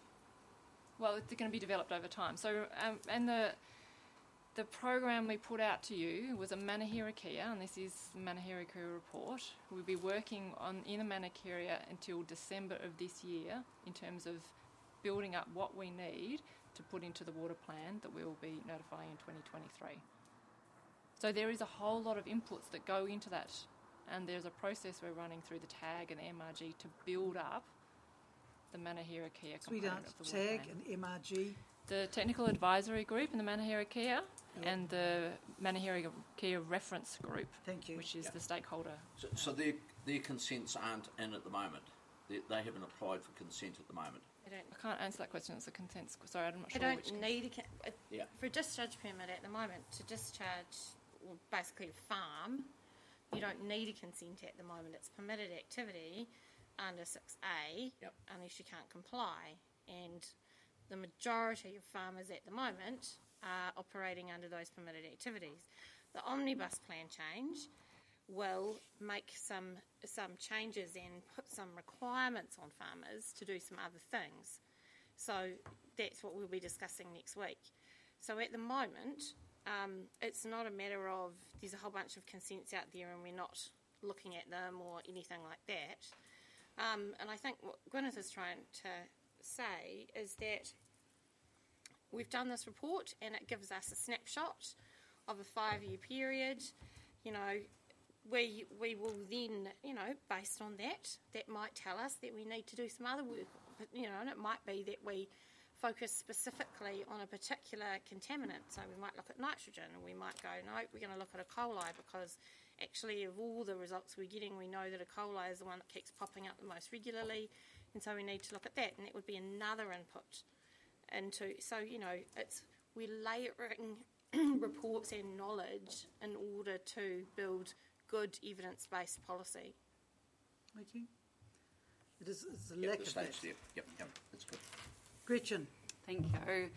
Well, it's going to be developed over time. So, um, and the the program we put out to you was a Manahira Kia, and this is the Manahira Kia report. We'll be working on in the Manahira until December of this year in terms of building up what we need to put into the water plan that we will be notifying in twenty twenty-three. So there is a whole lot of inputs that go into that, and there's a process we're running through the TAG and M R G to build up the Manahira Kia component Sweetheart, of the water TAG plan. and M R G. The Technical Advisory Group in the Manahira Kia and the Manahira Kia Reference Group, Thank you. which is Yeah. the stakeholder. So, so their their consents aren't in at the moment. They, they haven't applied for consent at the moment. I don't, I can't answer that question. It's a consent. sc- Sorry, I'm not I sure don't which. need a, ca- a, Yeah. for a discharge permit at the moment to discharge, well, basically a farm. You don't need a consent at the moment. It's permitted activity under six A Yep. unless you can't comply. And the majority of farmers at the moment are operating under those permitted activities. The omnibus plan change will make some some changes and put some requirements on farmers to do some other things. So that's what we'll be discussing next week. So at the moment, um, it's not a matter of there's a whole bunch of consents out there and we're not looking at them or anything like that. Um, and I think what Gwyneth is trying to say is that we've done this report and it gives us a snapshot of a five-year period. You know, we we will then, you know, based on that, that might tell us that we need to do some other work. But, you know, and it might be that we focus specifically on a particular contaminant. So we might look at nitrogen, and we might go, no, we're going to look at E. coli because actually of all the results we're getting, we know that E. coli is the one that keeps popping up the most regularly, and so we need to look at that, and that would be another input into. So you know, it's we're layering reports and knowledge in order to build good evidence-based policy. Thank you. It is it's a Yep, lack the of stage that. step. Yep, yep, that's good. Gretchen. Thank you.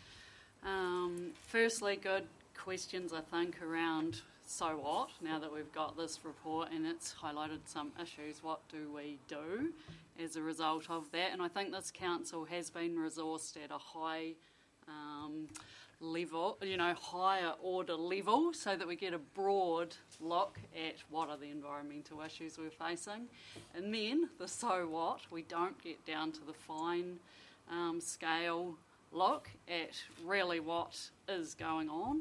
Um, firstly, good questions, I think, around so what, now that we've got this report and it's highlighted some issues, what do we do as a result of that? And I think this council has been resourced at a high um, level, you know, higher order level, so that we get a broad look at what are the environmental issues we're facing. And then the so what, we don't get down to the fine um, scale look at really what is going on.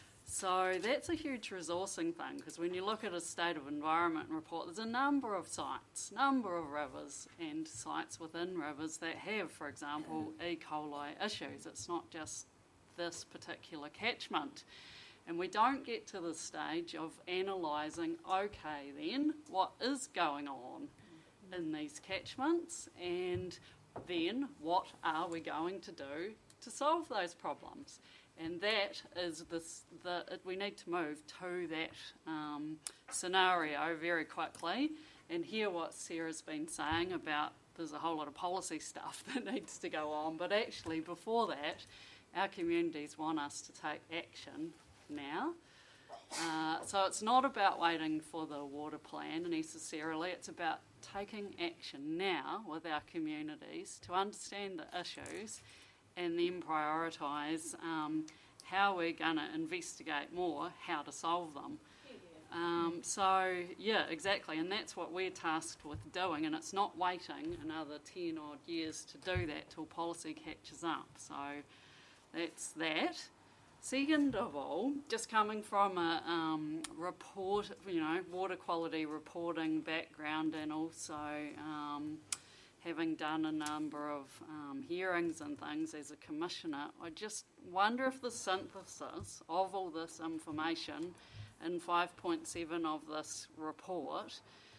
So that's a huge resourcing thing, because when you look at a state of environment report, there's a number of sites, number of rivers and sites within rivers that have, for example, E. coli issues. It's not just this particular catchment. And we don't get to the stage of analysing, okay then, what is going on in these catchments, and then what are we going to do to solve those problems? And that is this, the, it, we need to move to that um, scenario very quickly and hear what Sarah's been saying about there's a whole lot of policy stuff that needs to go on, but actually before that, our communities want us to take action now. Uh, so it's not about waiting for the water plan necessarily, it's about taking action now with our communities to understand the issues and then prioritise um, how we're going to investigate more how to solve them. Um, so, yeah, exactly, and that's what we're tasked with doing, and it's not waiting another ten odd years to do that till policy catches up. So that's that. Second of all, just coming from a um, report, you know, water quality reporting background, and also um, having done a number of um, hearings and things as a commissioner, I just wonder if the synthesis of all this information in five point seven of this report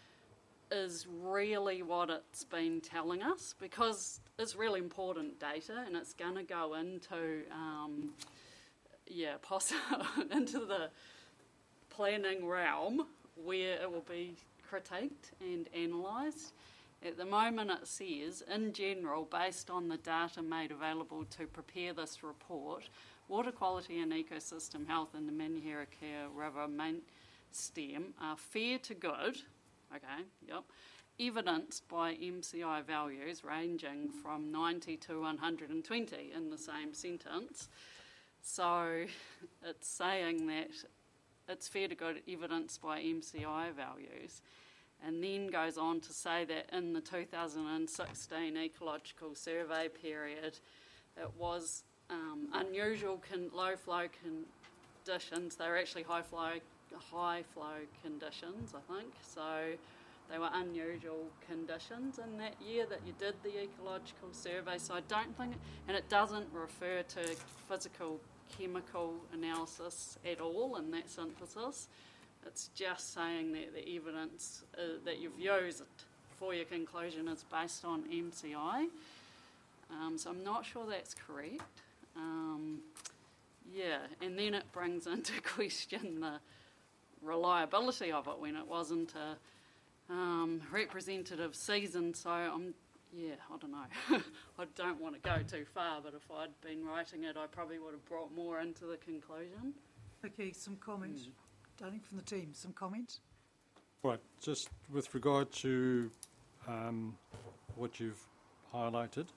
is really what it's been telling us, because it's really important data and it's going to go into um, yeah, possibly into the planning realm where it will be critiqued and analysed. At the moment it says, in general, based on the data made available to prepare this report, water quality and ecosystem health in the Manihirikea River main stem are fair to good, okay, yep, evidenced by M C I values ranging from ninety to one hundred twenty in the same sentence. So it's saying that it's fair to good evidenced by M C I values, and then goes on to say that in the two thousand sixteen ecological survey period, it was um, unusual con- low flow conditions. They were actually high flow, high flow conditions, I think. So they were unusual conditions in that year that you did the ecological survey. So I don't think, and it doesn't refer to physical chemical analysis at all in that synthesis. It's just saying that the evidence uh, that you've used for your conclusion is based on M C I. Um, so I'm not sure that's correct. Um, yeah, and then it brings into question the reliability of it when it wasn't a um, representative season. So I'm, yeah, I don't know. I don't want to go too far, but if I'd been writing it, I probably would have brought more into the conclusion. Okay, some comments. Mm. Darling, from the team, some comments? Right, just with regard to um, what you've highlighted,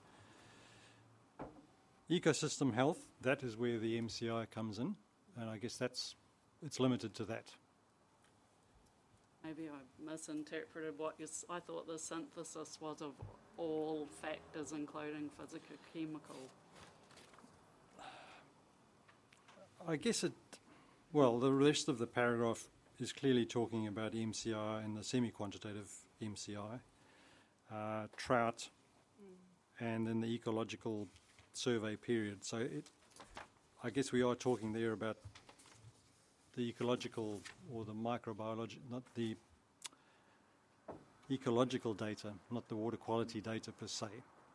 ecosystem health, that is where the M C I comes in, and I guess that's, it's limited to that. Maybe I misinterpreted what you, I thought the synthesis was of all factors, including physical, chemical. I guess it, well, the rest of the paragraph is clearly talking about M C I and the semi-quantitative M C I, uh, trout, mm. and then the ecological survey period. So it, I guess we are talking there about the ecological or the microbiology, not the ecological data, not the water quality data per se.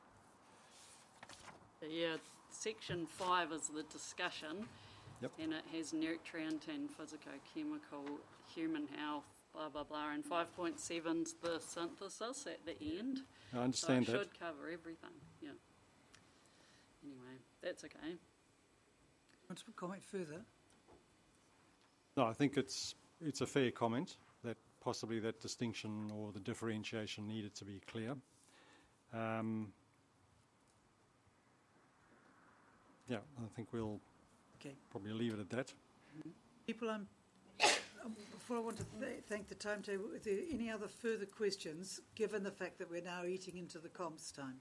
Yeah, section five is the discussion, yep. and it has nutrient and physico-chemical, human health, blah, blah, blah, and five point seven's the synthesis at the end. I understand so it that. should cover everything, yeah. Anyway, that's okay. Want to comment further? No, I think it's it's a fair comment that possibly that distinction or the differentiation needed to be clear. Um, yeah, I think we'll okay. probably leave it at that. People, um, um, before I want to th- thank the timetable, are there any other further questions, given the fact that we're now eating into the comps time?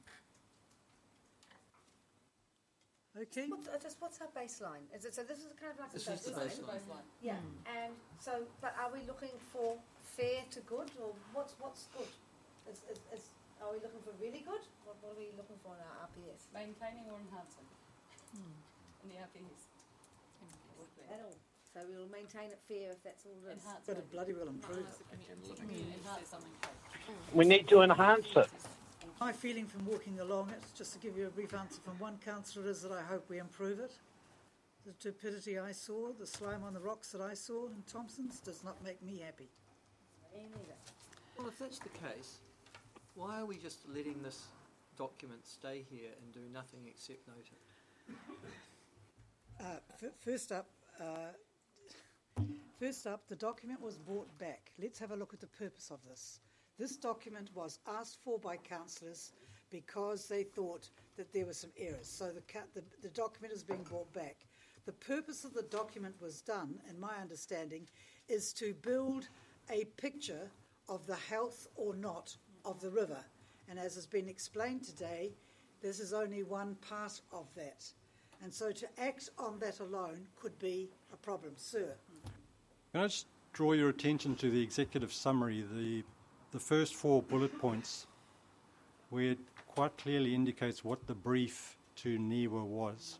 Okay. What, uh, just what's our baseline? Is it so? This is kind of like This a is the baseline. baseline. Yeah, and so, but are we looking for fair to good, or what's what's good? Is, is, is, are we looking for really good? What, what are we looking for in our R P S? Maintaining or enhancing in the R P S. At all. So we'll maintain it fair if that's all it is. Enhance But it bloody well improve it. Enhance something. We need to enhance it. My feeling from walking along it, just to give you a brief answer from one councillor, is that I hope we improve it. The turbidity I saw, the slime on the rocks that I saw in Thompson's does not make me happy. Me neither. Well, if that's the case, why are we just letting this document stay here and do nothing except note it? Uh, f- first up, uh, first up, the document was brought back. Let's have a look at the purpose of this. This document was asked for by councillors because they thought that there were some errors. So the, ca- the, the document is being brought back. The purpose of the document was done, in my understanding, is to build a picture of the health or not of the river. And as has been explained today, this is only one part of that. And so to act on that alone could be a problem. Sir? Can I just draw your attention to the executive summary, the the first four bullet points, where it quite clearly indicates what the brief to NIWA was.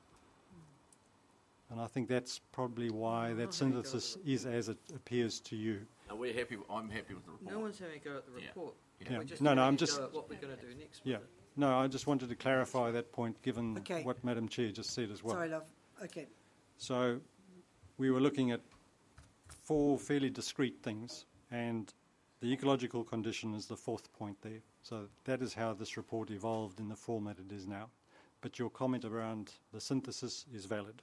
And I think that's probably why that synthesis is as it appears to you. No, we're happy. I'm happy with the report. No one's having a go at the Yeah. report. Yeah. We're just No, no, having I'm a just- go at what we're going to do next. Yeah. with it. No, I just wanted to clarify that point, given Okay. what Madam Chair just said as well. Sorry, love. Okay. So we were looking at four fairly discrete things, and the ecological condition is the fourth point there. So that is how this report evolved in the format it is now. But your comment around the synthesis is valid.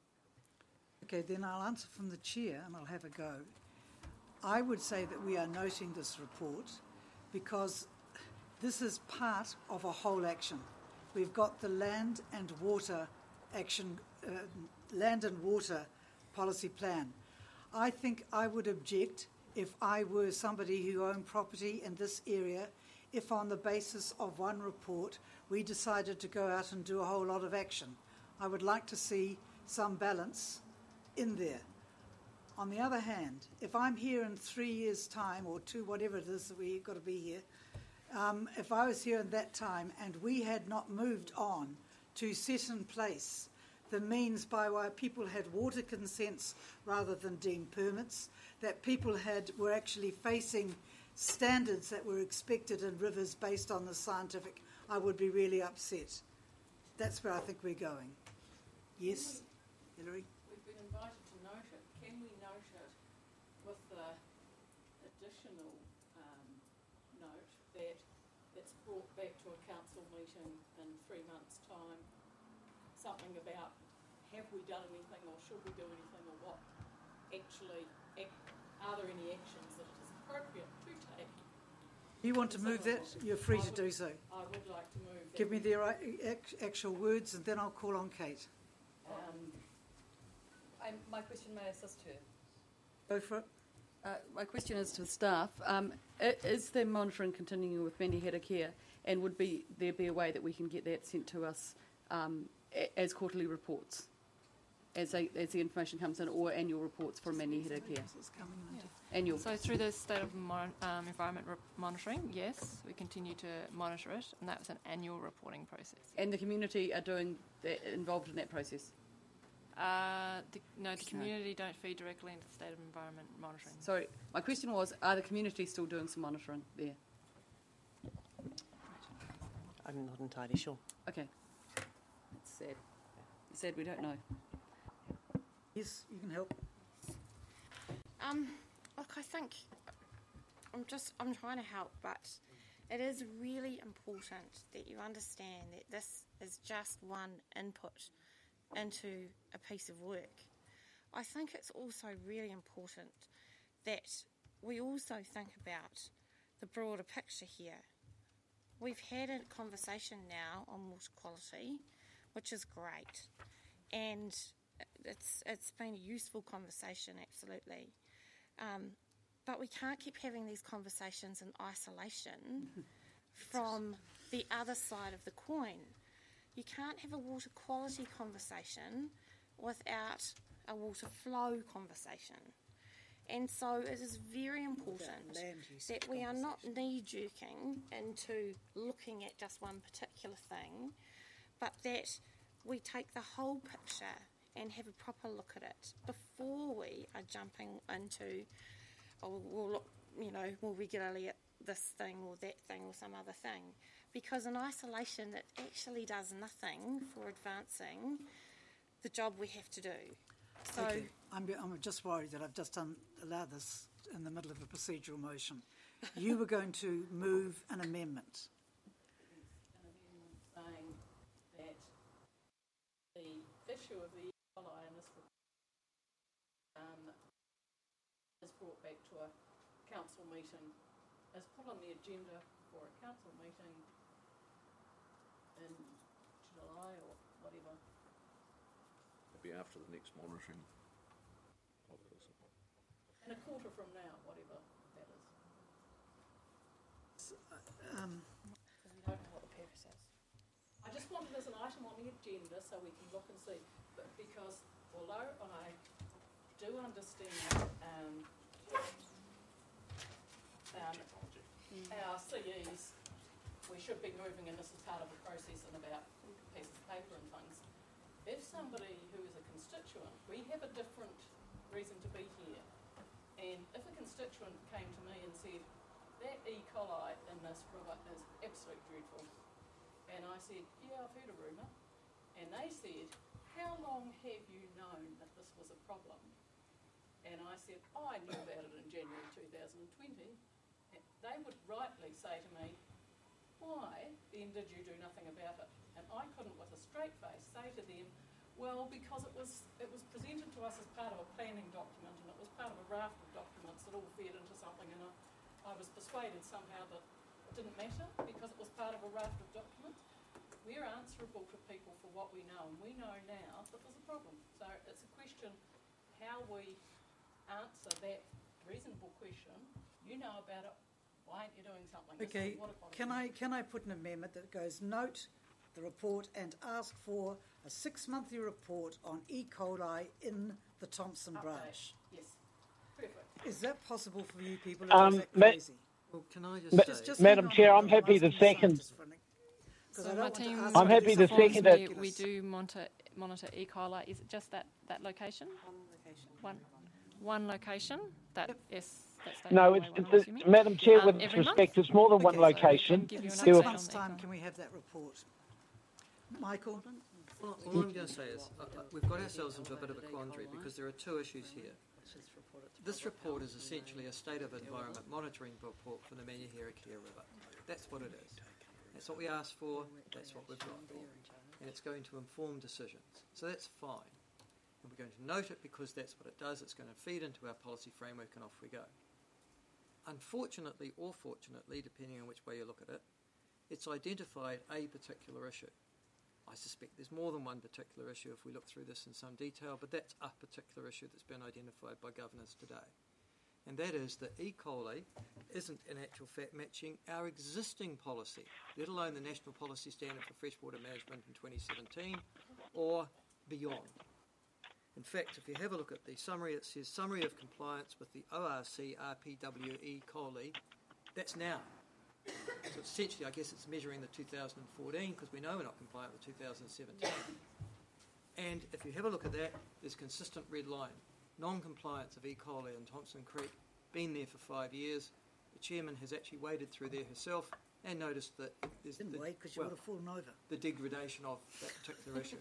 Okay, then I'll answer from the chair and I'll have a go. I would say that we are noting this report because this is part of a whole action. We've got the land and water action, uh, land and water policy plan. I think I would object if I were somebody who owned property in this area, if on the basis of one report we decided to go out and do a whole lot of action. I would like to see some balance in there. On the other hand, if I'm here in three years' time, or two, whatever it is that we've got to be here, um, if I was here in that time and we had not moved on to set in place the means by why people had water consents rather than deemed permits, that people had were actually facing standards that were expected in rivers based on the scientific, I would be really upset. That's where I think we're going. Yes, Hilary? We've been invited to note it. Can we note it with the additional um, note that it's brought back to a council meeting in three months' time? Something about have we done anything or should we do anything or what actually, ac- are there any actions that it is appropriate to take? You want to move that? You're free to do so. I would like to move that. Give me the right, ac- actual words and then I'll call on Kate. Um, I'm, my question may assist her. Go for it. Uh, my question is to the staff. Um, i- is the monitoring continuing with Mandy Care, and would be there be a way that we can get that sent to us um, a, as quarterly reports, as, they, as the information comes in, or annual reports from Mandy Care? Annual. So through the state of mon- um, environment re- monitoring, yes, we continue to monitor it, and that was an annual reporting process. And the community are doing that, involved in that process? Uh, the, no, the community don't feed directly into the state of environment monitoring. Sorry, my question was, are the community still doing some monitoring there? I'm not entirely sure. Okay. It's sad. It's sad we don't know. Yes, you can help. Um, look, I think I'm just I'm trying to help, but it is really important that you understand that this is just one input into a piece of work. I think it's also really important that we also think about the broader picture here. We've had a conversation now on water quality, which is great, and it's it's been a useful conversation, absolutely. Um, but we can't keep having these conversations in isolation from the other side of the coin. You can't have a water quality conversation without a water flow conversation. And so it is very important that we are not knee-jerking into looking at just one particular thing, but that we take the whole picture and have a proper look at it before we are jumping into, oh, we'll look, you know, more regularly at this thing or that thing or some other thing. Because in isolation, it actually does nothing for advancing the job we have to do. So okay. I'm, I'm just worried that I've just done, allowed this in the middle of a procedural motion. You were going to move an amendment. An amendment saying that the issue of the E. coli in this um, is brought back to a council meeting, is put on the agenda for a council meeting in July or whatever. Be after the next monitoring. In a quarter from now, whatever that is. Um, we don't know what the purpose is. I just wanted as an item on the agenda so we can look and see. But because although I do understand um, um, our C Es, we should be moving, and this is part of the process, in about pieces of paper and things. If somebody who is a constituent, we have a different reason to be here, and if a constituent came to me and said, that E. coli in this river is absolutely dreadful, and I said, yeah, I've heard a rumour, and they said, how long have you known that this was a problem? And I said, oh, I knew about it in January two thousand twenty. And they would rightly say to me, why then did you do nothing about it? And I couldn't, with a straight face, say to them, well, because it was it was presented to us as part of a planning document, and it was part of a raft of documents that all fed into something, and I, I was persuaded somehow that it didn't matter because it was part of a raft of documents. We're answerable to people for what we know, and we know now that there's a problem. So it's a question how we answer that reasonable question. You know about it, why aren't you doing something? Okay, can I, can I put an amendment that goes, note the report and ask for a six-monthly report on E. coli in the Thompson Update. branch? Yes, perfect. Is that possible for you people? Or Um, is that ma- crazy? Well, can I just Ma- say... Just, just Madam hang on, Chair, hang I'm on, happy to asking the second- scientists for an- 'cause So I my don't want to team, ask I'm you happy to something second it. we, we ridiculous. do monitor, monitor E. coli. Is it just that, that location? One location. One, one location? That, yes, that's State No, Highway it's, one, I'm it's assuming. Madam Chair, Um, with every month? respect, it's more than one Okay, so location. give In you an six There were- update months' on time, that. can we have that report? Michael? All, all I'm going to say is uh, uh, we've got ourselves into a bit of a quandary because there are two issues here. This report is essentially a state of environment monitoring report for the Manihira-Kia River. That's what it is. That's what we asked for, that's what we've got. And it's going to inform decisions. So that's fine. And we're going to note it because that's what it does. It's going to feed into our policy framework and off we go. Unfortunately or fortunately, depending on which way you look at it, it's identified a particular issue. I suspect there's more than one particular issue if we look through this in some detail, but that's a particular issue that's been identified by governors today. And that is that E. coli isn't in actual fact matching our existing policy, let alone the National Policy Standard for Freshwater Management in twenty seventeen or beyond. In fact, if you have a look at the summary, it says Summary of Compliance with the O R C R P W E. coli. That's now. So essentially, I guess it's measuring the two thousand fourteen because we know we're not compliant with two thousand seventeen. And if you have a look at that, there's a consistent red line. Non-compliance of E. coli in Thompson Creek, been there for five years. The chairman has actually waded through there herself and noticed that there's Didn't the, wait because you well, would have fallen over. the degradation of that particular issue.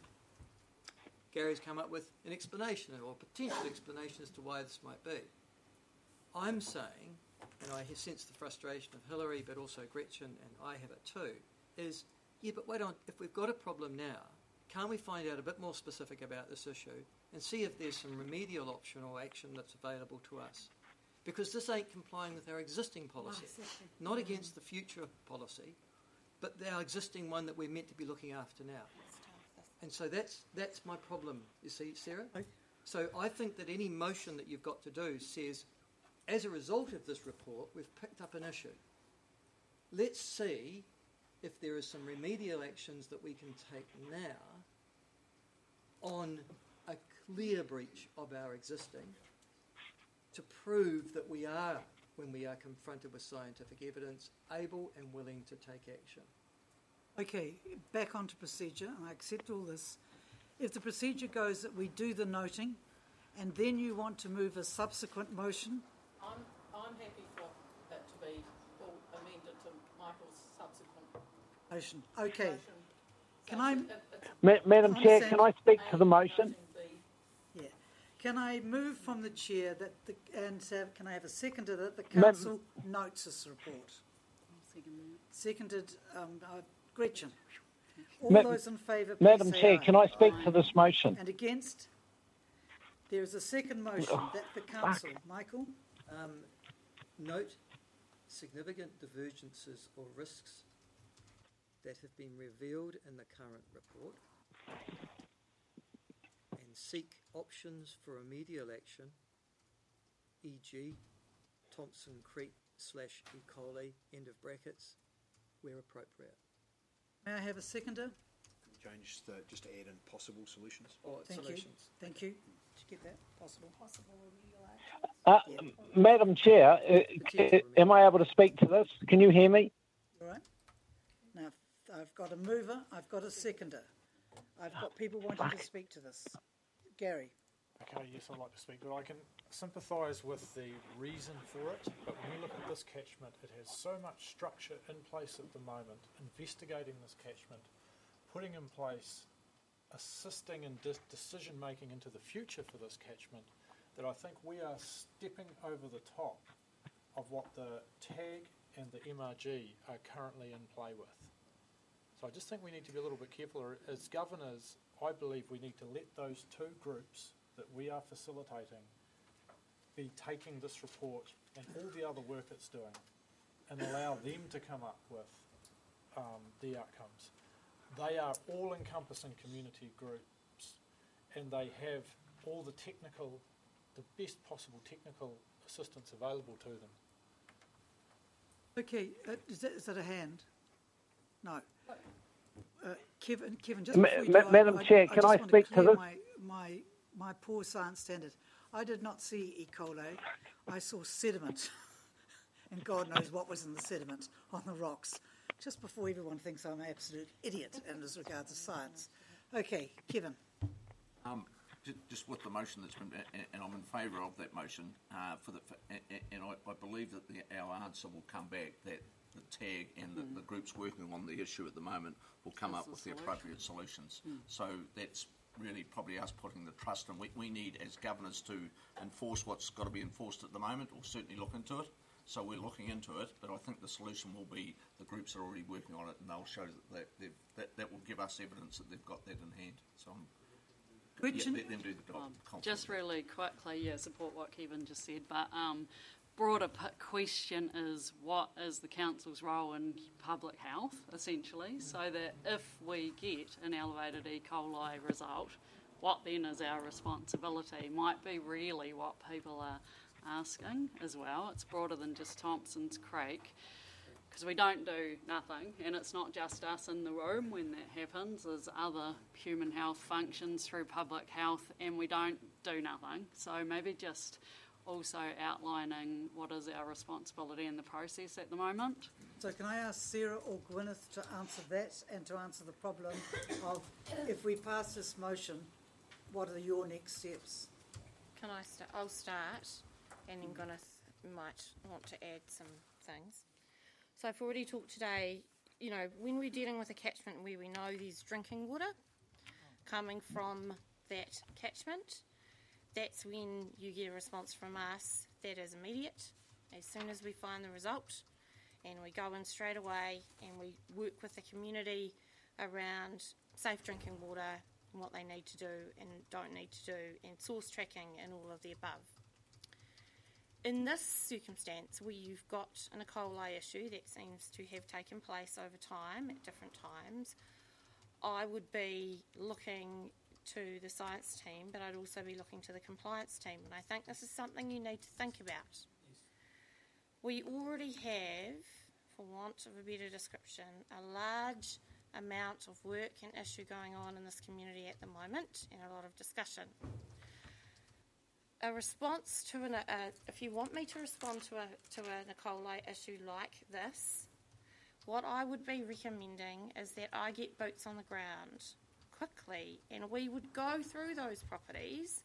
Gary's come up with an explanation or a potential explanation as to why this might be. I'm saying, and I sense the frustration of Hillary, but also Gretchen, and I have it too, is, yeah, but wait on, if we've got a problem now, can't we find out a bit more specific about this issue and see if there's some remedial option or action that's available to us? Because this ain't complying with our existing policy, not against the future policy, but our existing one that we're meant to be looking after now. And so that's that's my problem, you see, Sarah? So I think that any motion that you've got to do says, as a result of this report, we've picked up an issue. Let's see if there are some remedial actions that we can take now on a clear breach of our existing to prove that we are, when we are confronted with scientific evidence, able and willing to take action. Okay, back onto procedure, and I accept all this. If the procedure goes that we do the noting, and then you want to move a subsequent motion, I'm, I'm happy for that to be all amended to Michael's subsequent motion. Okay. motion. Can So I, it's a- it's a- Ma- Madam I'm Chair, saying can I speak to the motion? yeah, can I move from the chair that the, and have, can I have a seconder that the Ma- council notes this report? Seconded, um, uh, Gretchen. All Ma- those in favour, please Madam say Chair, aye. can I speak to this motion? And against? There is a second motion that the council, Michael? Um, note significant divergences or risks that have been revealed in the current report and seek options for remedial action, for example Thompson Creek slash E. coli, end of brackets, where appropriate. May I have a seconder? Change the, just to add in possible solutions. Or Thank solutions. you. Thank you. Did you get that? Possible. Possible remedial Uh, Yeah. Madam Chair, uh, am I able to speak to this? Can you hear me? All right. Now, I've got a mover, I've got a seconder. I've got people wanting to speak to this. Gary. Okay, yes, I'd like to speak, but I can sympathise with the reason for it, but when you look at this catchment, it has so much structure in place at the moment, investigating this catchment, putting in place, assisting in de- decision-making into the future for this catchment, that I think we are stepping over the top of what the T A G and the M R G are currently in play with. So I just think we need to be a little bit careful. As governors, I believe we need to let those two groups that we are facilitating be taking this report and all the other work it's doing and allow them to come up with um, the outcomes. They are all-encompassing community groups and they have all the technical, the best possible technical assistance available to them. Okay, uh, is, that, is that a hand? No. Uh, Kevin, Kevin, just Ma- before you Ma- do, Madam I, Chair, I, can just I want speak to clear this? My, my, my poor science standard. I did not see E. coli. I saw sediment. And God knows what was in the sediment on the rocks. Just before everyone thinks I'm an absolute idiot in as regards to science. Okay, Kevin. Um, ju- just with the motion that's been, and, and I'm in favour of that motion, uh, for the, for, and, and I, I believe that the, our answer will come back that the T A G and the, the groups working on the issue at the moment will come up with the appropriate solutions. So that's really probably us putting the trust in. We, we need, as governors, to enforce what's got to be enforced at the moment, or certainly look into it. So we're looking into it, but I think the solution will be the groups are already working on it, and they'll show that they've, that that will give us evidence that they've got that in hand. So I'm, Gretchen? yeah, let them do the job. Um, just really quickly, yeah, support what Kevin just said, but um, broader p- question is what is the council's role in public health, essentially, so that if we get an elevated E. coli result, what then is our responsibility might be really what people are asking as well. It's broader than just Thompson's Creek, because we don't do nothing, and it's not just us in the room when that happens. There's other human health functions through public health, and we don't do nothing. So maybe just also outlining what is our responsibility in the process at the moment. So can I ask Sarah or Gwyneth to answer that and to answer the problem of if we pass this motion, what are your next steps? Can I start? I'll start, and then Gwyneth might want to add some things. So I've already talked today, you know, when we're dealing with a catchment where we know there's drinking water coming from that catchment, that's when you get a response from us that is immediate, as soon as we find the result, and we go in straight away and we work with the community around safe drinking water and what they need to do and don't need to do, and source tracking and all of the above. In this circumstance, where you've got an E. coli issue that seems to have taken place over time at different times, I would be looking to the science team, but I'd also be looking to the compliance team, and I think this is something you need to think about. Yes. We already have, for want of a better description, a large amount of work and issue going on in this community at the moment, and a lot of discussion. A response to an, uh, if you want me to respond to a to an E. coli issue like this, what I would be recommending is that I get boots on the ground quickly, and we would go through those properties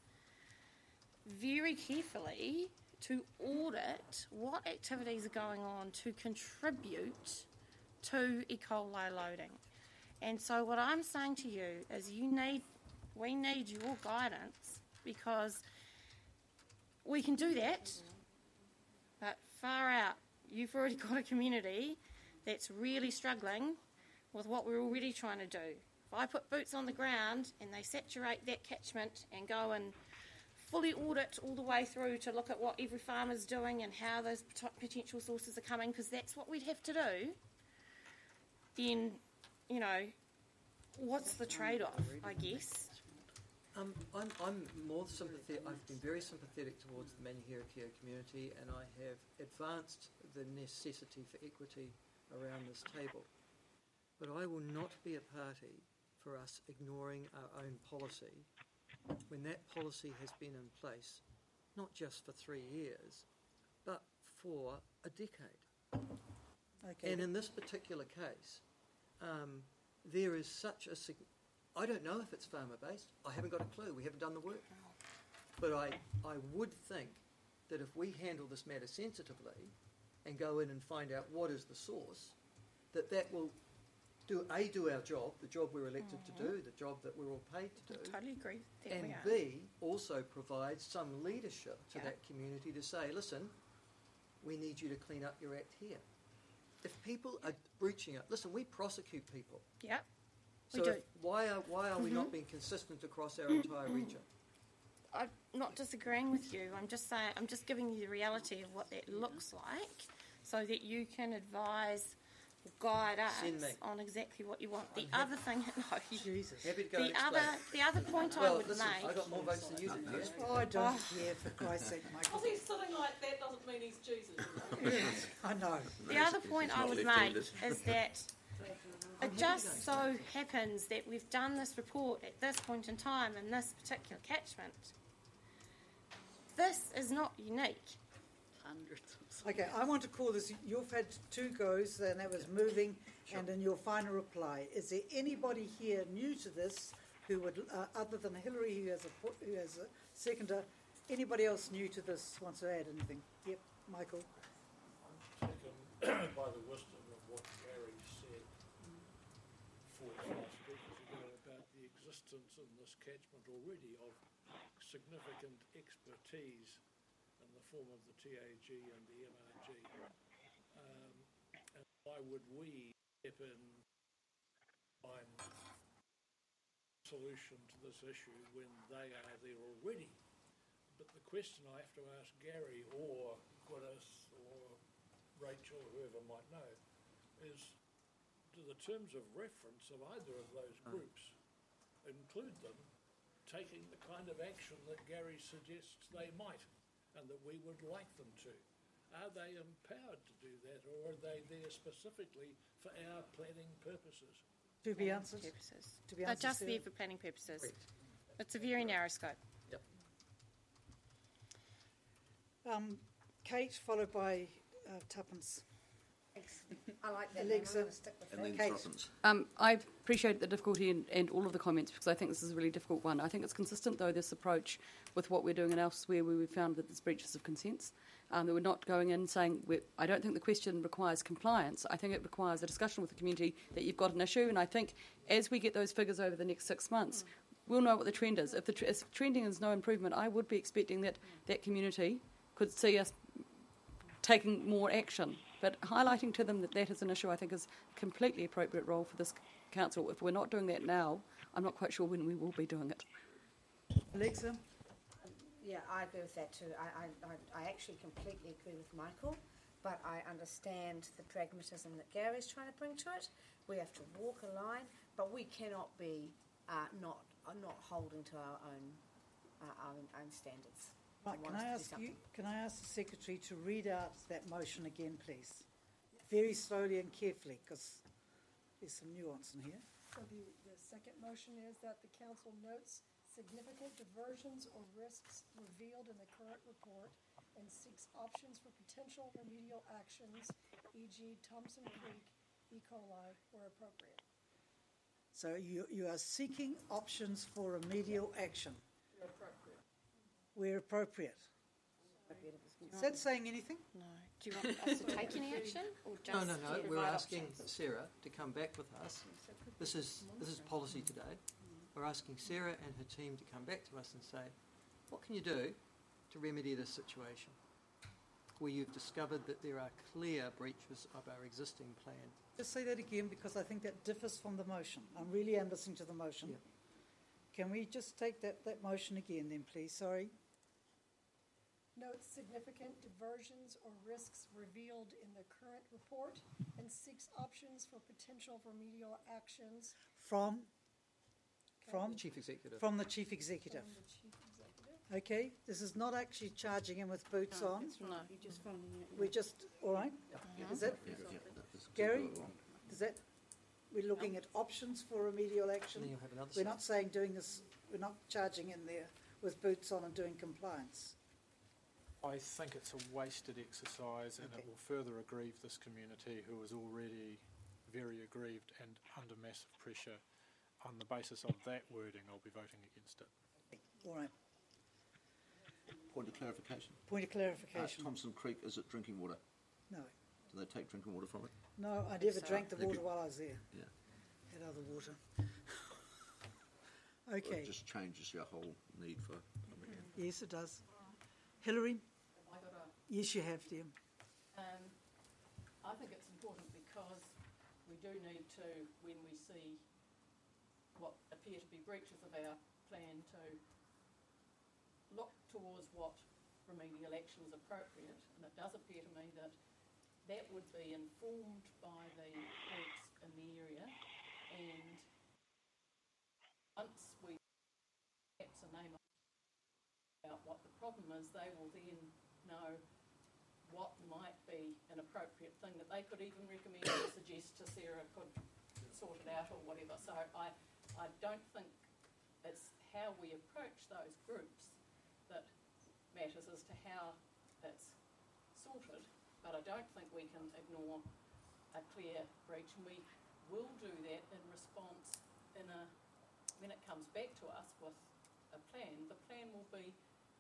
very carefully to audit what activities are going on to contribute to E. coli loading. And so what I'm saying to you is you need, we need your guidance, because we can do that, but far out, you've already got a community that's really struggling with what we're already trying to do. If I put boots on the ground and they saturate that catchment and go and fully audit all the way through to look at what every farmer's doing and how those potential sources are coming, because that's what we'd have to do, then, you know, what's the trade-off, I guess? Um, I'm, I'm more sympathetic. I've been very sympathetic towards the Manuherikia community, and I have advanced the necessity for equity around this table. But I will not be a party for us ignoring our own policy when that policy has been in place, not just for three years, but for a decade. Okay. And in this particular case, um, there is such a sig- I don't know if it's farmer-based. I haven't got a clue. We haven't done the work. But I, I would think that if we handle this matter sensitively and go in and find out what is the source, that that will do A, do our job, the job we're elected mm-hmm. to do, the job that we're all paid to do. I totally agree. There and we are. B, also provide some leadership to yeah. that community to say, listen, we need you to clean up your act here. If people are breaching it, listen, we prosecute people. Yeah. So We do. if, why are why are we Mm-hmm. not being consistent across our entire region? I'm not disagreeing with you. I'm just saying, I'm just giving you the reality of what that looks like, so that you can advise, or guide Send me. us on exactly what you want. The I'm other thing, no, Jesus. Happy to go the and other, explain. the other point I Well, would listen, make. I got more votes than you did. Yes. Oh, I don't Oh. care, for Christ's sake, Michael. Because he's sitting like that doesn't mean he's Jesus. I know. The other point I would make is that it just so happens that we've done this report at this point in time in this particular catchment. This is not unique. Hundreds of Okay, I want to call this, you've had two goes, and that was moving, and in your final reply, is there anybody here new to this who would, uh, other than Hillary, who has a fo- who has a seconder, anybody else new to this wants to add anything? Yep, Michael. Taken by the wisdom of what Gary said four or five speakers ago about the existence in this catchment already of significant expertise in the form of the T A G and the M R G. Um, and why would we step in find a solution to this issue when they are there already? But the question I have to ask Gary or Gwyneth or Rachel, whoever might know, is do the terms of reference of either of those groups include them taking the kind of action that Gary suggests they might and that we would like them to? Are they empowered to do that, or are they there specifically for our planning purposes? To be Planning answered. purposes. To be They're answered just soon. there for planning purposes. Correct. It's a very narrow scope. Yep. Um, Kate, followed by uh, Tuppence. Thanks. I like that. name. I'm Alexa. going to stick with And that. then Kate. Tuppence. Um, I appreciate the difficulty and, and all of the comments, because I think this is a really difficult one. I think it's consistent, though, this approach with what we're doing in elsewhere, where we've found that there's breaches of consents, um, that we're not going in saying, we're, I don't think the question requires compliance. I think it requires a discussion with the community that you've got an issue, and I think as we get those figures over the next six months, we'll know what the trend is. If the tr- if trending is no improvement, I would be expecting that that community could see us taking more action. But highlighting to them that that is an issue, I think, is a completely appropriate role for this council. If we're not doing that now, I'm not quite sure when we will be doing it. Alexa? Yeah, I agree with that too. I, I, I, I actually completely agree with Michael, but I understand the pragmatism that Gary's trying to bring to it. We have to walk a line, but we cannot be uh, not uh, not holding to our own uh, our own, own standards. Right, I can want I us to ask do you? Can I ask the secretary to read out that motion again, please, very slowly and carefully, because there's some nuance in here. So the, the second motion is that the council notes significant diversions or risks revealed in the current report and seeks options for potential remedial actions, for example. Thompson Creek, E. coli, where appropriate. So you, you are seeking options for remedial action Where appropriate. where appropriate. Is that saying anything? No. Do you want us to take any action, or just No, no, no. to We're provide asking options? Sarah to come back with us. This is this is policy today. We're asking Sarah and her team to come back to us and say, what can you do to remedy this situation where you've discovered that there are clear breaches of our existing plan? Just say that again, because I think that differs from the motion. I really am listening to the motion. Yeah. Can we just take that, that motion again then, please? Sorry. Notes significant diversions or risks revealed in the current report and seeks options for potential remedial actions. From? From? The chief executive. From the chief executive. From the chief executive. Okay, this is not actually charging him with boots No, on. that's right. You're just phoning it. We're just, all right? Is that, Yeah, yeah, that's Gary, exactly wrong. is that, we're looking at options for remedial action? And then you'll have another We're set. not saying doing this, we're not charging in there with boots on and doing compliance. I think it's a wasted exercise, and Okay. it will further aggrieve this community who is already very aggrieved and under massive pressure. On the basis of that wording, I'll be voting against it. All right. Point of clarification. Point of Uh, clarification. Thompson Creek, is it drinking water? No. Do they take drinking water from it? No, I never So- drank the They water do- while I was there. Yeah. Had other water. Well, Okay. it just changes your whole need for coming in. Yes, it does. Hillary? I got a Yes, you have, dear. Um, I think it's important because we do need to, when we see what appear to be breaches of our plan, to look towards what remedial action is appropriate. And it does appear to me that that would be informed by the works in the area, and once we perhaps a name about what the problem is, they will then know what might be an appropriate thing that they could even recommend or suggest to Sarah could sort it out or whatever. So I, I don't think it's how we approach those groups that matters as to how it's sorted, but I don't think we can ignore a clear breach, and we will do that in response in a, when it comes back to us with a plan. The plan will be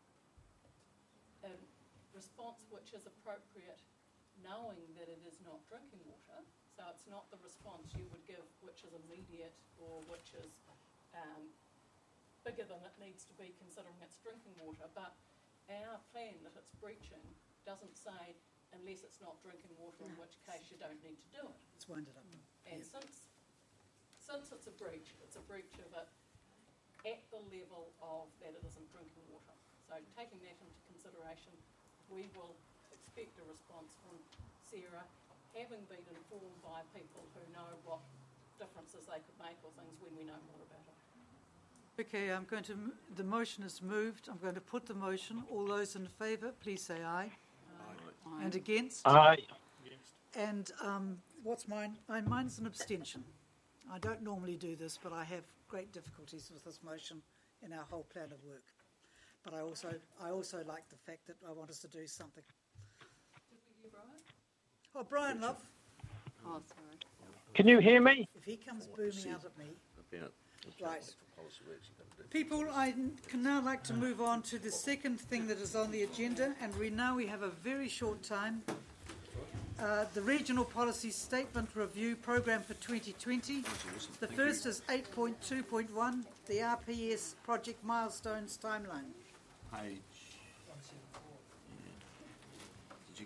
a response which is appropriate, knowing that it is not drinking water. So it's not the response you would give which is immediate or which is um, bigger than it needs to be considering it's drinking water. But our plan that it's breaching doesn't say unless it's not drinking water, in which case you don't need to do it. Let's wind it up. And Yeah. since since it's a breach, it's a breach of it at the level of that it isn't drinking water. So taking that into consideration, we will expect a response from Sarah, having been informed by people who know what differences they could make or things when we know more about it. Okay, I'm going to, m- the motion is moved. I'm going to put the motion. All those in favour, please say aye. Aye. And against? Aye. And um, what's mine? Uh, mine's an abstention. I don't normally do this, but I have great difficulties with this motion in our whole plan of work. But I also, I also like the fact that I want us to do something. Did we hear Brian? Oh, Brian, love, Oh, sorry. Can you hear me? if he comes booming out at me. About Right. for policy we're actually going to do. People, I can now like to move on to the second thing that is on the agenda, and we know we have a very short time. Uh, the Regional Policy Statement Review Programme for twenty twenty. The first is eight point two point one, the R P S Project Milestones Timeline. Page.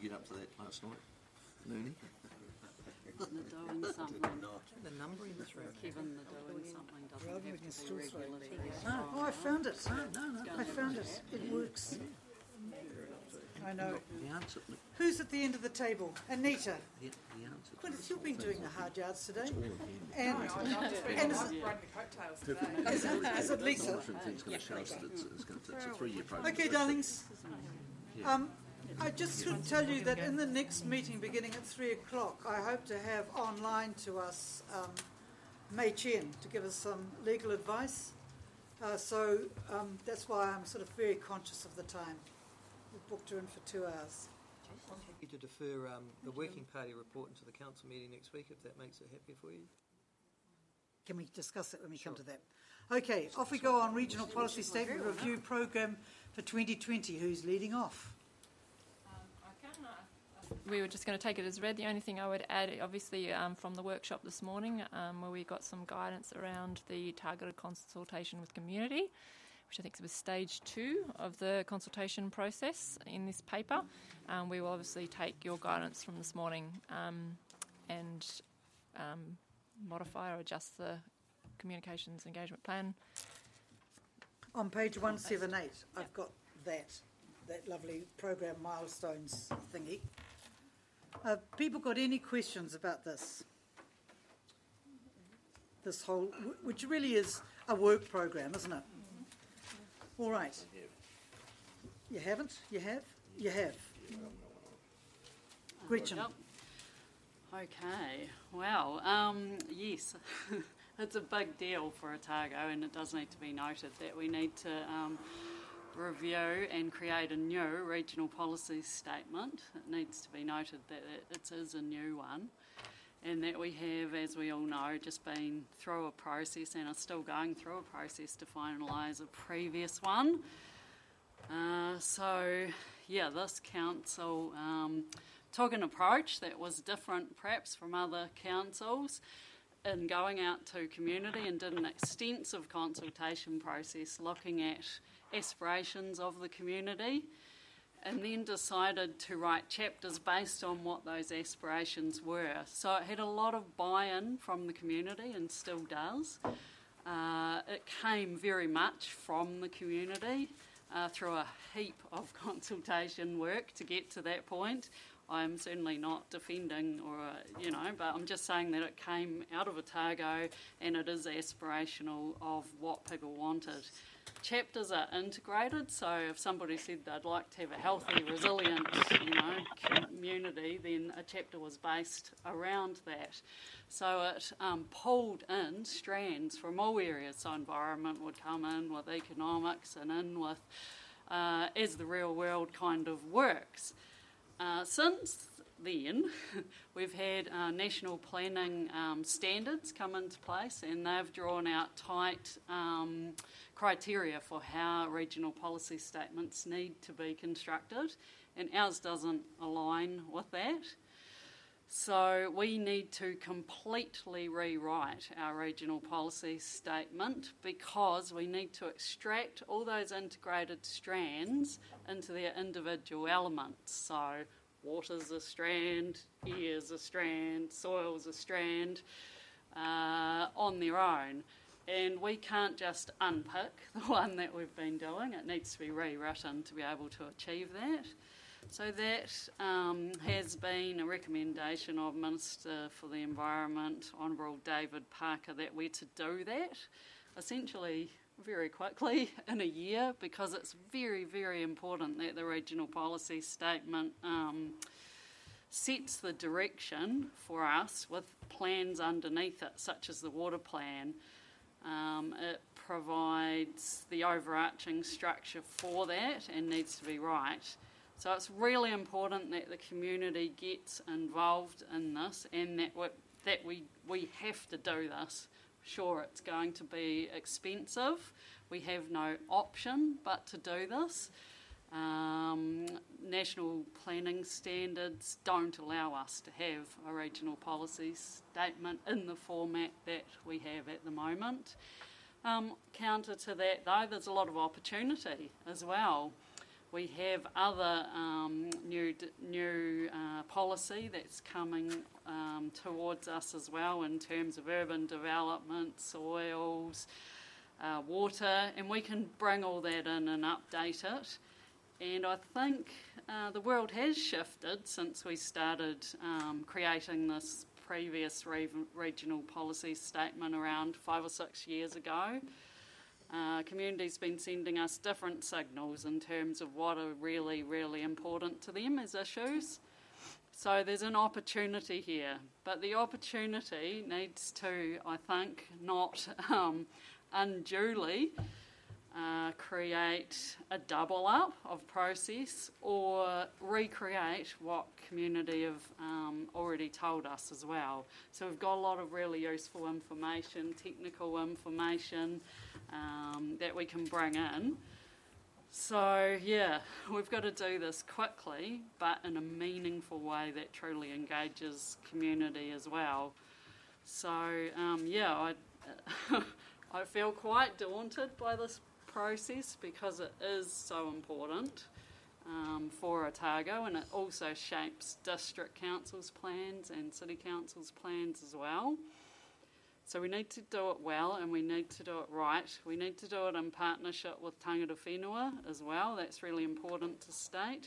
you get up to that last night, Mooney? The doing something. The number in this room. Kevin, the doing something doesn't have to be regularly. No, oh, I found it. No, no, I found it. It works. I know. The answer, Who's at the end of the table? Anita. the, the answer. Gwyneth, you've been doing the hard yards today. It's all of you. And, and is, it, is, it, is it Lisa? It's going to show us that it's, it's, going to, it's a three-year program. Okay, darlings. Um, I just should tell you that in the next meeting beginning at three o'clock, I hope to have online to us um, Mei Chen to give us some legal advice. Uh, so um, that's why I'm sort of very conscious of the time. We've booked her in for two hours. I'm happy to defer um, the working party report into the council meeting next week if that makes it happier for you. Can we discuss it when we come to that? Okay, off we go on Regional Policy Statement Review Programme for twenty twenty. Who's leading off? We were just going to take it as read. The only thing I would add, obviously, um, from the workshop this morning, um, where we got some guidance around the targeted consultation with community, which I think was stage two of the consultation process in this paper. Um, we will obviously take your guidance from this morning um, and um, modify or adjust the communications engagement plan. On page one seventy-eight, I've got that, that lovely program milestones thingy. Have people got any questions about this? This whole, which really is a work program, isn't it? All right. You haven't? You have? You have. Gretchen. Okay, well, um, yes, it's a big deal for Otago, and it does need to be noted that we need to um, review and create a new regional policy statement. It needs to be noted that it is a new one, and that we have, as we all know, just been through a process and are still going through a process to finalise a previous one. Uh, so, yeah, this council um, took an approach that was different perhaps from other councils in going out to community and did an extensive consultation process looking at aspirations of the community, and then decided to write chapters based on what those aspirations were. So it had a lot of buy-in from the community and still does. Uh, it came very much from the community uh, through a heap of consultation work to get to that point. I'm certainly not defending or, uh, you know, but I'm just saying that it came out of Otago and it is aspirational of what people wanted. Chapters are integrated, so if somebody said they'd like to have a healthy, resilient, you know, community, then a chapter was based around that. So it um, pulled in strands from all areas. So environment would come in with economics and in with uh, as the real world kind of works. Uh, since then, we've had uh, national planning um, standards come into place, and they've drawn out tight um, criteria for how regional policy statements need to be constructed, and ours doesn't align with that. So we need to completely rewrite our regional policy statement because we need to extract all those integrated strands into their individual elements. So water's a strand, air's a strand, soil's a strand uh, on their own. And we can't just unpick the one that we've been doing. It needs to be rewritten to be able to achieve that. So that um, has been a recommendation of Minister for the Environment, Honourable David Parker, that we're to do that, essentially very quickly in a year, because it's very, very important that the regional policy statement um, sets the direction for us with plans underneath it, such as the water plan. Um, it provides the overarching structure for that and needs to be right. So it's really important that the community gets involved in this, and that we, that we, we have to do this. Sure, it's going to be expensive. We have no option but to do this. Um, national planning standards don't allow us to have a regional policy statement in the format that we have at the moment. Um, counter to that, though, there's a lot of opportunity as well. We have other um, new new uh, policy that's coming um, towards us as well in terms of urban development, soils, uh, water, and we can bring all that in and update it. And I think uh, the world has shifted since we started um, creating this previous re- regional policy statement around five or six years ago. Uh, community's been sending us different signals in terms of what are really, really important to them as issues. So there's an opportunity here, but the opportunity needs to, I think, not um, unduly uh, create a double up of process or recreate what community have um, already told us as well. So we've got a lot of really useful information, technical information, Um, that we can bring in. So yeah, we've got to do this quickly, but in a meaningful way that truly engages community as well. So um, yeah, I, I feel quite daunted by this process because it is so important um, for Otago, and it also shapes district councils' plans and city councils' plans as well. So we need to do it well, and we need to do it right. We need to do it in partnership with tangata whenua as well. That's really important to state.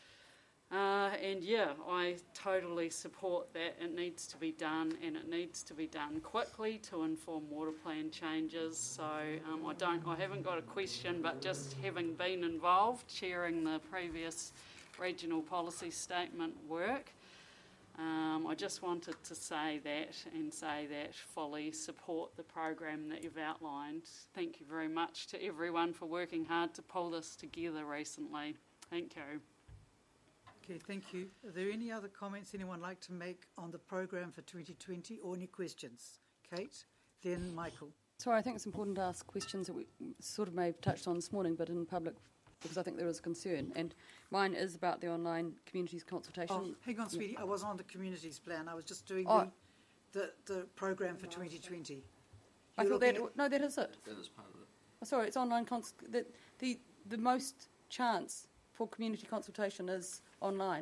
Uh, and yeah, I totally support that. It needs to be done, and it needs to be done quickly to inform water plan changes. So um, I don't, I haven't got a question, but just having been involved, chairing the previous regional policy statement work, Um, I just wanted to say that and say that fully support the program that you've outlined. Thank you very much to everyone for working hard to pull this together recently. Thank you. Okay, thank you. Are there any other comments anyone like to make on the program for twenty twenty or any questions? Kate, then Michael. Sorry, I think it's important to ask questions that we sort of may have touched on this morning, but in public, because I think there is concern. And mine is about the online communities consultation. Oh, hang on, sweetie. Yeah. I was on the communities plan. I was just doing Oh. the, the the program for twenty twenty. I You're thought that looking no, that is it. That is part of it. Oh, sorry, it's online. Cons- the, the the most chance for community consultation is online.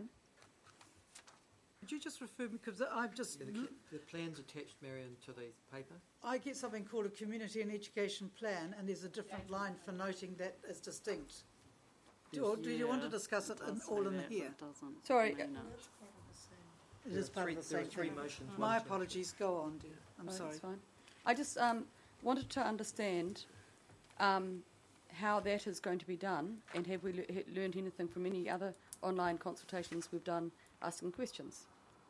Could you just refer me, because I've just... Yeah, the, ca- the plan's attached, Marion, to the paper. I get something called a community and education plan, and there's a different line for noting that as distinct. Do, or do you want to Yeah, discuss it it in, does all say in that, here? but it doesn't. Sorry. I mean, uh, It There is are part three- of the there are same three thing. motions, My one, two. apologies. Go on, dear. I'm Oh, sorry. That's fine. I just um, wanted to understand um, how that is going to be done, and have we le- he- learned anything from any other online consultations we've done asking questions?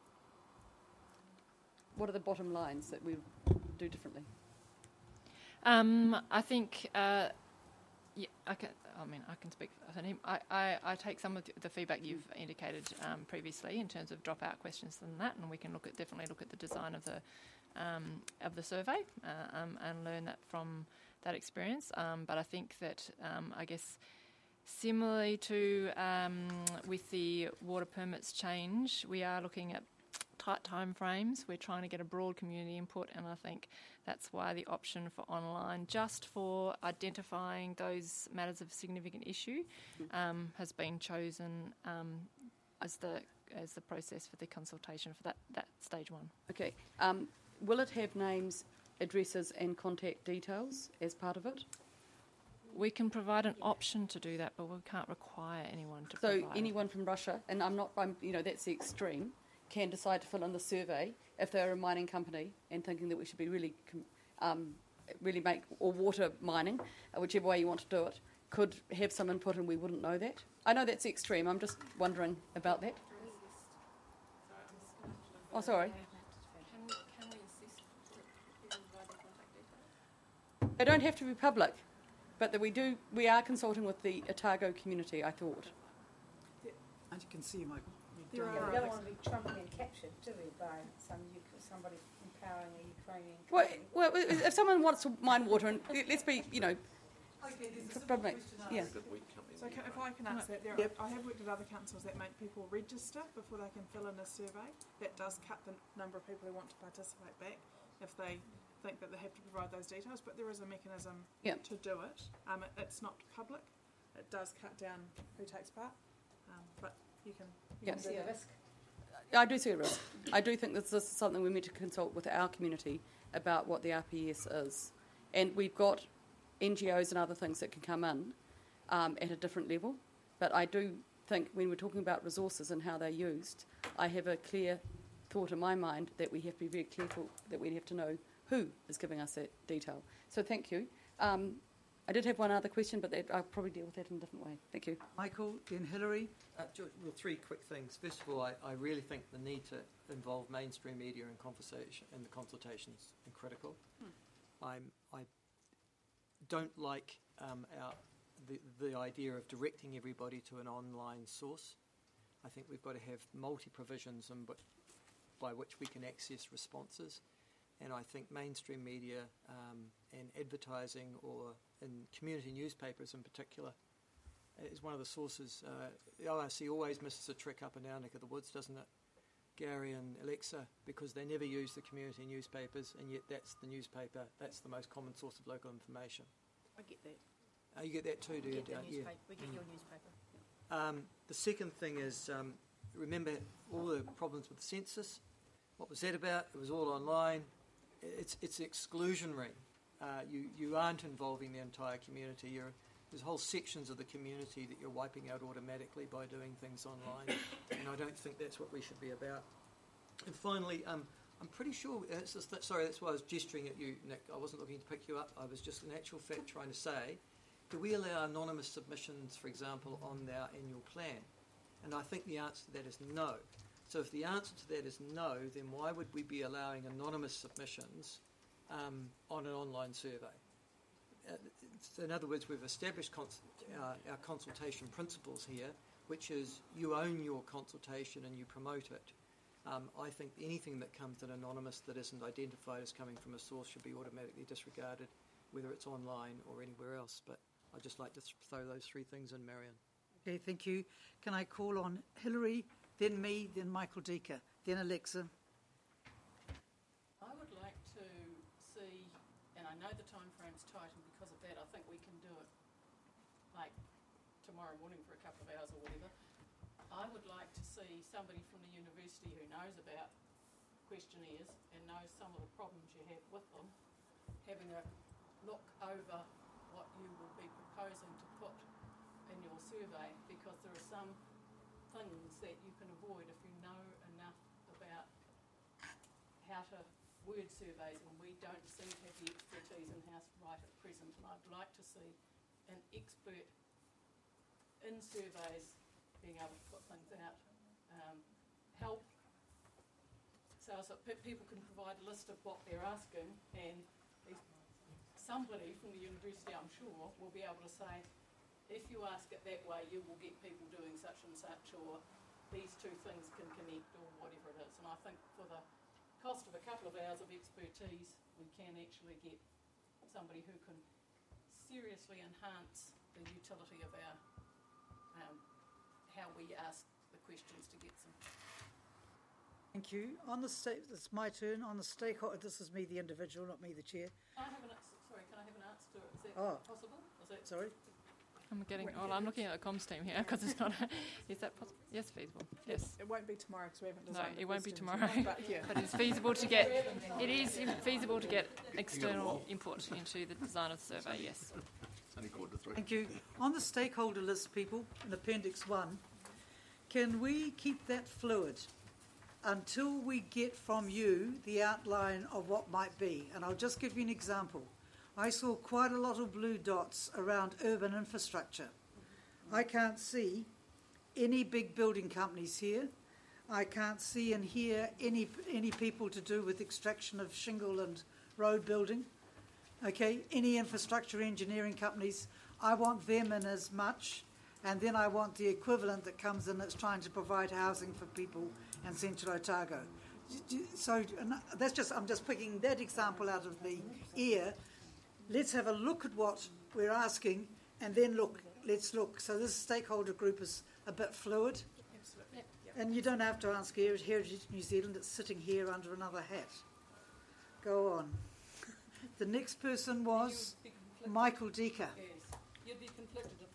What are the bottom lines that we do differently? Um, I think, uh, yeah, I can. I mean, I can speak for him. I, I, I take some of the, the feedback you've indicated um, previously in terms of dropout questions and that, and we can look at definitely look at the design of the um, of the survey uh, um, and learn that from that experience. Um, but I think that um, I guess similarly to um, with the water permits change, we are looking at tight time frames. We're trying to get a broad community input, and I think that's why the option for online, just for identifying those matters of significant issue, um, has been chosen um, as the as the process for the consultation for that, that stage one. Okay. Um, will it have names, addresses, and contact details as part of it? We can provide an option to do that, but we can't require anyone to So provide it. anyone from Russia, and I'm not, I'm, you know, that's the extreme, can decide to fill in the survey if they're a mining company and thinking that we should be really, com- um, really make, or water mining, uh, whichever way you want to do it, could have some input and we wouldn't know that. I know that's the extreme. I'm just wondering about that. Oh, sorry. They don't have to be public, but that we do. We are consulting with the Otago community, I thought. And you can see, Michael. Yeah, we don't want to be trumping and captured, do we, by some Uk- somebody empowering a Ukrainian Well, country? well, if someone wants to mine water, and let's be, you know, Okay, there's a simple problem. question Yeah. asked. So can, if I can answer that, there Yep. are, I have worked at other councils that make people register before they can fill in a survey. That does cut the number of people who want to participate back if they think that they have to provide those details. But there is a mechanism Yep. to do it. Um, it. It's not public. it does cut down who takes part. Um, but you can, you Yeah. can do See a that. risk. I do see a risk. I do think that this is something we need to consult with our community about what the R P S is. And we've got N G Os and other things that can come in um, at a different level. But I do think when we're talking about resources and how they're used, I have a clear thought in my mind that we have to be very careful, that we have to know who is giving us that detail. So thank you. Um, I did have one other question, but that, I'll probably deal with that in a different way. Thank you. Michael, then Hilary. Uh, ju- well, three quick things. First of all, I, I really think the need to involve mainstream media in conversation in the consultations is critical. Hmm. I'm, I don't like um, our, the, the idea of directing everybody to an online source. I think we've got to have multi-provisions in, but, by which we can access responses. And I think mainstream media um, and advertising, or in community newspapers in particular, is one of the sources. Uh, the O R C always misses a trick up and down neck of the woods, doesn't it, Gary and Alexa, because they never use the community newspapers, and yet that's the newspaper, that's the most common source of local information. I get that. Uh, you get that too, do We you? get the Uh, yeah. newspaper. We get your newspaper. Um, the second thing is, um, remember all the problems with the census? What was that about? It was all online. It's, it's exclusionary. Uh, you, you aren't involving the entire community. You're, there's whole sections of the community that you're wiping out automatically by doing things online, and I don't think that's what we should be about. And finally, um, I'm pretty sure, uh, it's just that, sorry, that's why I was gesturing at you, Nick. I wasn't looking to pick you up. I was just in actual fact trying to say, do we allow anonymous submissions, for example, on our annual plan? And I think the answer to that is no. So if the answer to that is no, then why would we be allowing anonymous submissions um, on an online survey? Uh, so in other words, we've established cons- our, our consultation principles here, which is you own your consultation and you promote it. Um, I think anything that comes in anonymous that isn't identified as coming from a source should be automatically disregarded, whether it's online or anywhere else. But I'd just like to th- throw those three things in, Marion. Okay, thank you. Can I call on Hilary, then me, then Michael Decker, then Alexa? I would like to see, and I know the time frame's tight, and because of that I think we can do it like tomorrow morning for a couple of hours or whatever. I would like to see somebody from the university who knows about questionnaires and knows some of the problems you have with them, having a look over what you will be proposing to put in your survey, because there are some things that you can avoid if you know enough about how to word surveys, and we don't seem to have the expertise in-house right at present. And I'd like to see an expert in surveys being able to put things out, um, help so that pe- people can provide a list of what they're asking, and these, somebody from the university, I'm sure, will be able to say, if you ask it that way, you will get people doing such and such, or these two things can connect, or whatever it is. And I think for the cost of a couple of hours of expertise, we can actually get somebody who can seriously enhance the utility of our, um, how we ask the questions to get them. Thank you. On the sta- it's my turn. On the stakeholder, this is me, the individual, not me, the chair. I have an answer. Sorry, can I have an answer to it? Is that Oh. possible? Is that Sorry? I'm getting. Well, I'm looking at the comms team here because it's not. Is that possible? Yes, feasible. Yes. It won't be tomorrow because we haven't No, designed the it won't be questions tomorrow. yet, But, yeah. But it's feasible to get. It is feasible to get external input into the design of the survey. Yes. Only quarter to three. Thank you. On the stakeholder list, people, in Appendix one, can we keep that fluid until we get from you the outline of what might be? And I'll just give you an example. I saw quite a lot of blue dots around urban infrastructure. I can't see any big building companies here. I can't see and hear any any people to do with extraction of shingle and road building. Okay, any infrastructure engineering companies, I want them in as much, and then I want the equivalent that comes in that's trying to provide housing for people in Central Otago. So and that's just, I'm just picking that example out of the air. Let's have a look at what we're asking, and then look, let's look. So this stakeholder group is a bit fluid. Absolutely. And you don't have to ask Heritage New Zealand, it's sitting here under another hat. Go on. The next person was Michael Decker. Yes, you'd be conflicted if that were the case.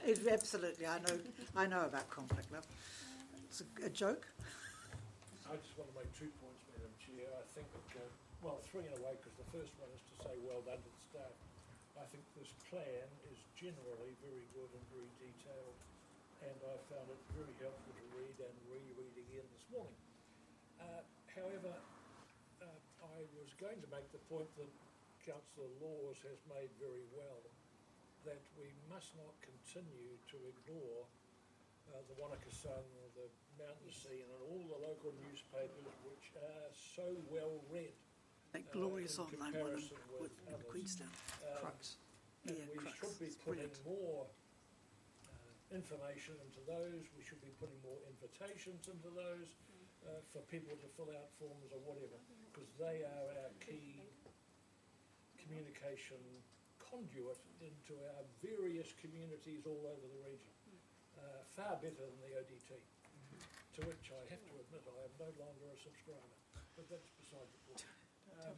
It, absolutely, I know. I know about conflict, love. It's a, a joke. I just want to make two points, Madam Chair. I think that, uh, well, three in a way, because the first one is to say well done to the staff. I think this plan is generally very good and very detailed, and I found it very helpful to read and reread again this morning. Uh, however, uh, I was going to make the point that Councillor Laws has made very well, that we must not continue to ignore uh, the Wanaka Sun, the Mountain Scene, and all the local newspapers which are so well read. That glorious uh, in online one comparison with, with with others. Queenstown. Um, Crux. And Yeah, we Crux. should be It's putting brilliant. more uh, information into those. We should be putting more invitations into those uh, for people to fill out forms or whatever, because they are our key communication conduit into our various communities all over the region. Uh, far better than the O D T, to which I have to admit I am no longer a subscriber, but that's beside the point. Um,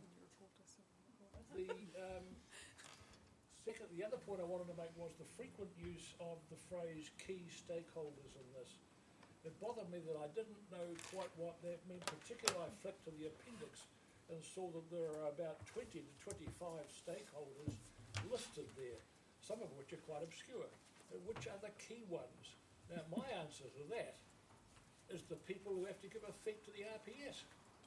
the um, second, the other point I wanted to make was the frequent use of the phrase key stakeholders in this. It bothered me that I didn't know quite what that meant, particularly I flicked to the appendix and saw that there are about twenty to twenty-five stakeholders listed there, some of which are quite obscure. Uh, Which are the key ones? Now, my answer to that is the people who have to give effect to the R P S.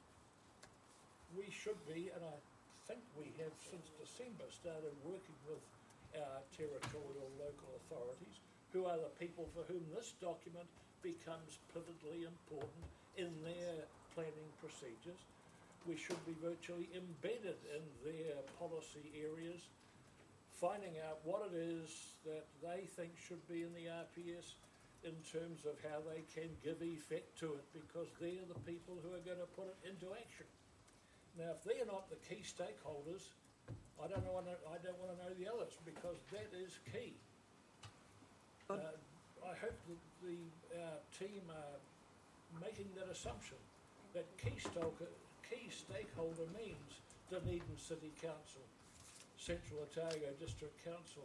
We should be, and I think we have since December started working with our territorial local authorities, who are the people for whom this document becomes pivotally important in their planning procedures. We should be virtually embedded in their policy areas, finding out what it is that they think should be in the R P S in terms of how they can give effect to it, because they're the people who are going to put it into action. Now, if they're not the key stakeholders, I don't know. I don't want to know the others, because that is key. Uh, I hope that the uh, team are making that assumption that key, stalker, key stakeholder means Dunedin City Council, Central Otago District Council,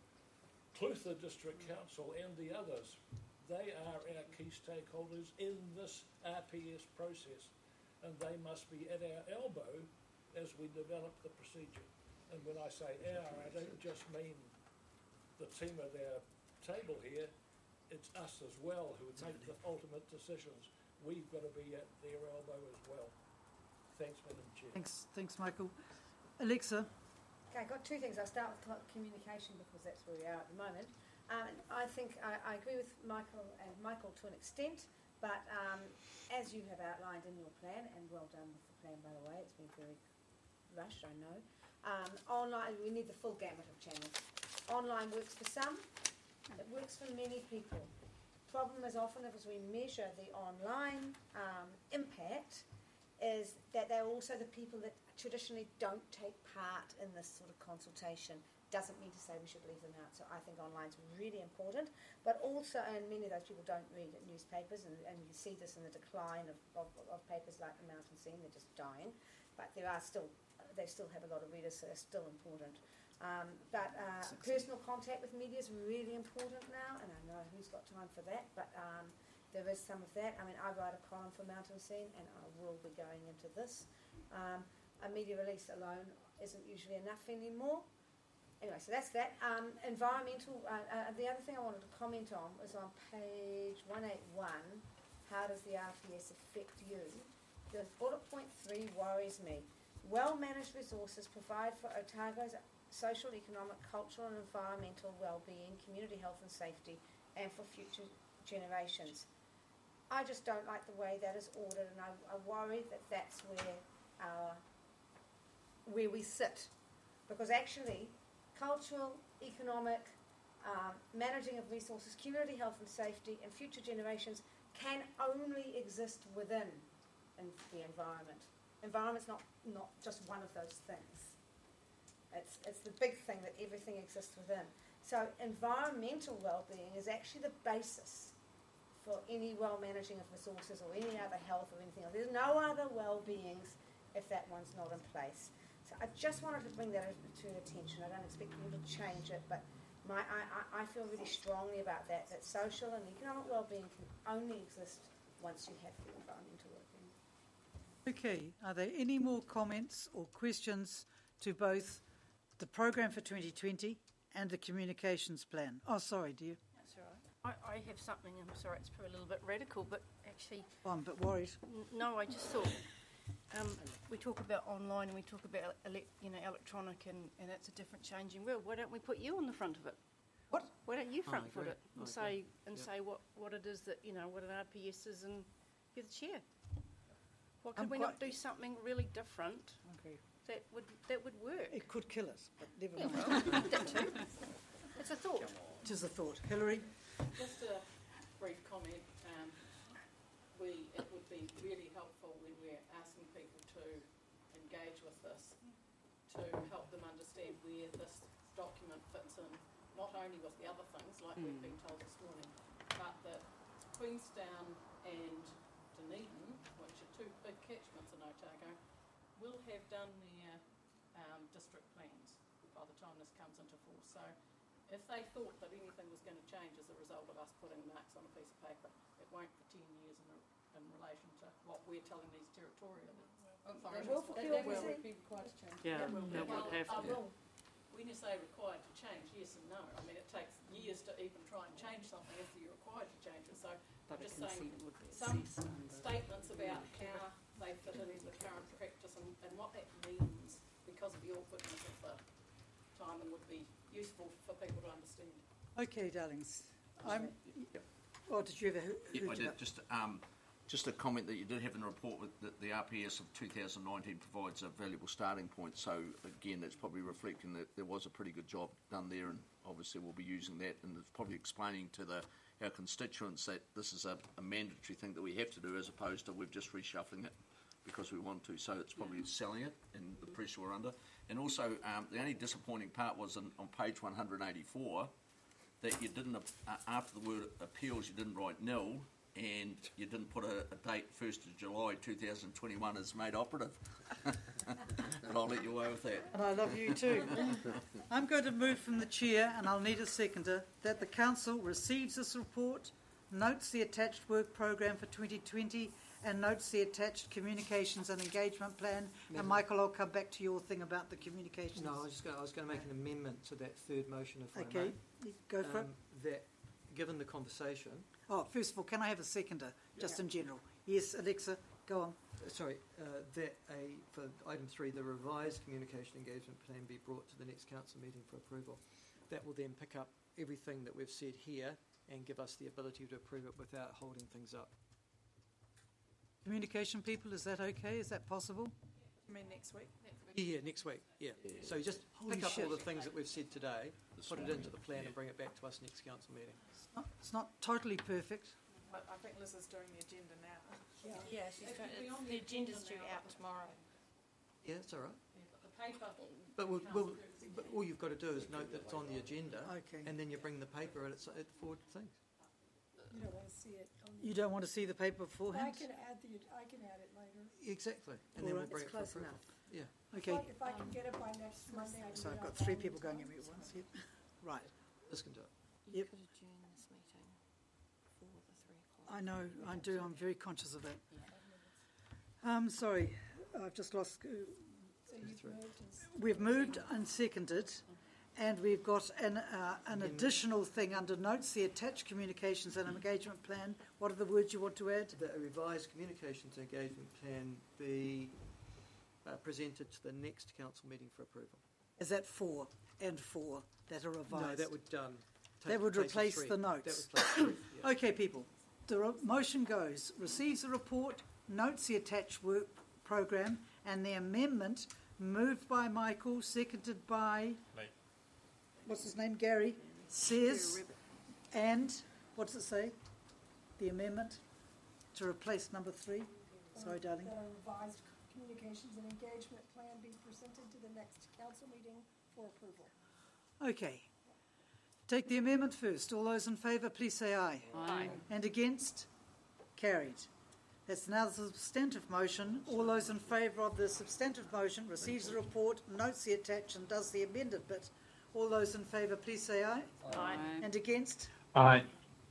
Clutha District Council, and the others. They are our key stakeholders in this R P S process, and they must be at our elbow as we develop the procedure. And when I say our, I don't just mean the team at our table here, it's us as well who make the ultimate decisions. We've got to be at their elbow as well. Thanks, Madam Chair. Thanks, thanks, Michael. Alexa. Okay, I've got two things. I'll start with co- communication because that's where we are at the moment. Um, and I think I, I agree with Michael and Michael to an extent, but um, as you have outlined in your plan, and well done with the plan, by the way, it's been very rushed, I know. Um, online, we need the full gamut of channels. Online works for some, it works for many people. Problem is often as we measure the online um, impact is that they're also the people that traditionally don't take part in this sort of consultation. Doesn't mean to say we should leave them out. So I think online's really important, but also, and many of those people don't read newspapers, and, and you see this in the decline of, of, of papers like the Mountain Scene. They're just dying, but there are still, they still have a lot of readers, so they're still important. Um, but uh, personal contact with media is really important now, and I know who's got time for that, but um, there is some of that. I mean, I write a column for Mountain Scene, and I will be going into this. Um, a media release alone isn't usually enough anymore. Anyway, so that's that. Um, environmental, uh, uh, the other thing I wanted to comment on was on page one eighty-one, how does the R P S affect you? The bullet point three worries me. Well-managed resources provide for Otago's social, economic, cultural and environmental well-being, community health and safety, and for future generations. I just don't like the way that is ordered, and I, I worry that that's where our, where we sit. Because actually, cultural, economic, um, managing of resources, community health and safety, and future generations can only exist within in the environment. Environment's not, not just one of those things. It's, it's the big thing that everything exists within. So environmental well-being is actually the basis for any well-managing of resources or any other health or anything else. There's no other well-beings if that one's not in place. So I just wanted to bring that to attention. I don't expect you to change it, but My, I, I, I feel really strongly about that, that social and economic well-being can only exist once you have the environmental well-being. Okay, are there any more comments or questions to both the program for twenty twenty and the communications plan? Oh, sorry, dear. That's all right. I, I have something, I'm sorry, it's probably a little bit radical, but actually... Oh, I'm a bit worried. N- no, I just thought, um, we talk about online and we talk about ele- you know, electronic and, and it's a different changing world. Why don't we put you on the front of it? What? Why don't you I front foot agree. it and I say agree. and Yep. say what, what it is that, you know, what an R P S is, and you're the chair. Well, could I'm we quite- not do something really different Okay. that would that would work? It could kill us, but never Yeah, mind. well, that too. It's a thought. It is a thought. Hillary? Just a brief comment. Um, we, it would be really helpful when we're asking people to engage with this, to help them understand where this document fits in, not only with the other things, like we've been told this morning, but that Queenstown and Dunedin, which are two big catchments in Otago, will have done their um, district plans by the time this comes into force. So if they thought that anything was going to change as a result of us putting marks on a piece of paper, it won't for ten years in, in relation to what we're telling these territorial authorities. will for That- Q that B C. will be required to change. Yeah, That will be. that would Well, have I to. will. When you say required to change, yes and no. I mean, it takes years to even try and change something if you're required to change it. So But I'm a just saying consent would be some cease under- statements about how they fit into the current practice and, and what that means because of the awkwardness of the timing would be useful for people to understand. Okay, darlings. I'm. Oh, did you ever hear Yeah, I did. Just, um, just a comment that you did have in the report with that the R P S of two thousand nineteen provides a valuable starting point. So again, that's probably reflecting that there was a pretty good job done there, and obviously we'll be using that, and it's probably explaining to the our constituents that this is a, a mandatory thing that we have to do, as opposed to we're just reshuffling it because we want to. So it's probably selling it and the pressure we're under. And also, um, the only disappointing part was on, on page one hundred eighty-four that you didn't, uh, after the word appeals, you didn't write nil, and you didn't put a, a date first of July two thousand twenty-one as made operative. But I'll let you away with that. And I love you too. I'm going to move from the chair, and I'll need a seconder, that the council receives this report, notes the attached work program for twenty twenty, and notes the attached communications and engagement plan. And Madam- Michael, I'll come back to your thing about the communications. No, I was just going. I was going to make an amendment to that third motion, if I Okay, may. go for it. Um, That, given the conversation, Oh, first of all, can I have a seconder, just in general? Yes, Alexa, go on. uh, sorry, uh, that a for item three, the revised communication engagement plan be brought to the next council meeting for approval. That will then pick up everything that we've said here and give us the ability to approve it without holding things up. Communication people, is that okay? Is that possible? I mean, next week. Yeah, next week. Yeah. So just Holy pick up all shit. the things that we've said today, This put it morning, into the plan, yeah. and bring it back to us next council meeting. It's not, it's not totally perfect. But I think Liz is doing the agenda now. Yeah, she's It got, could be it's, on the the agenda's agenda due now, out tomorrow. Yeah, that's all right. Yeah, but the paper. But, we'll, Council we'll, Presidency. but all you've got to do is note that it's on the agenda, Okay. and then you bring the paper and it's it forward things. You don't want to see it. On the You don't want to see the paper I beforehand? can add the, I can add it later. Exactly, and All then right. we'll bring It's it for close approval. enough. Yeah. Okay, If I can get it by next Monday, I can so get I've it got out three by people going time. at me at once. Yep. Right. This can do it. You Yep. could adjourn this meeting for the three o'clock. I know, I do. I'm very conscious of that. Um, sorry, I've just lost. Uh, So you've moved and s- we've moved and seconded, and we've got an uh, an additional thing under notes: the attached communications and engagement plan. What are the words you want to add? That a revised communications engagement plan be uh, presented to the next council meeting for approval. Is that four and four that are revised? No, that would um, take That would the place of replace three. the That notes. would replace three, yeah. Okay, people. The re- motion goes: receives the report, notes the attached work program, and the amendment moved by Michael, seconded by Me. what's his name, Gary, says, and what does it say? The amendment to replace number three. Sorry, darling. That a revised communications and engagement plan be presented to the next council meeting for approval. Okay. Take the amendment first. All those in favour, please say aye. Aye. And against? Carried. That's now the substantive motion. All those in favour of the substantive motion receives the report, notes the attached and does the amended bit. All those in favour, please say aye. Aye. And against? Aye.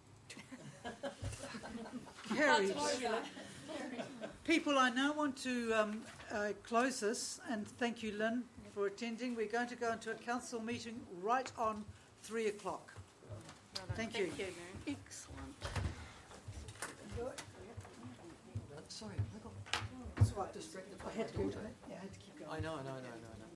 Carried. People, I now want to um, uh, close this, and thank you, Lynn, for attending. We're going to go into a council meeting right on three o'clock. Thank you. Thank you. Excellent. Sorry, I got That's right. distracted. I had to go. Yeah, I had to keep going. I know, I know, I know, I know.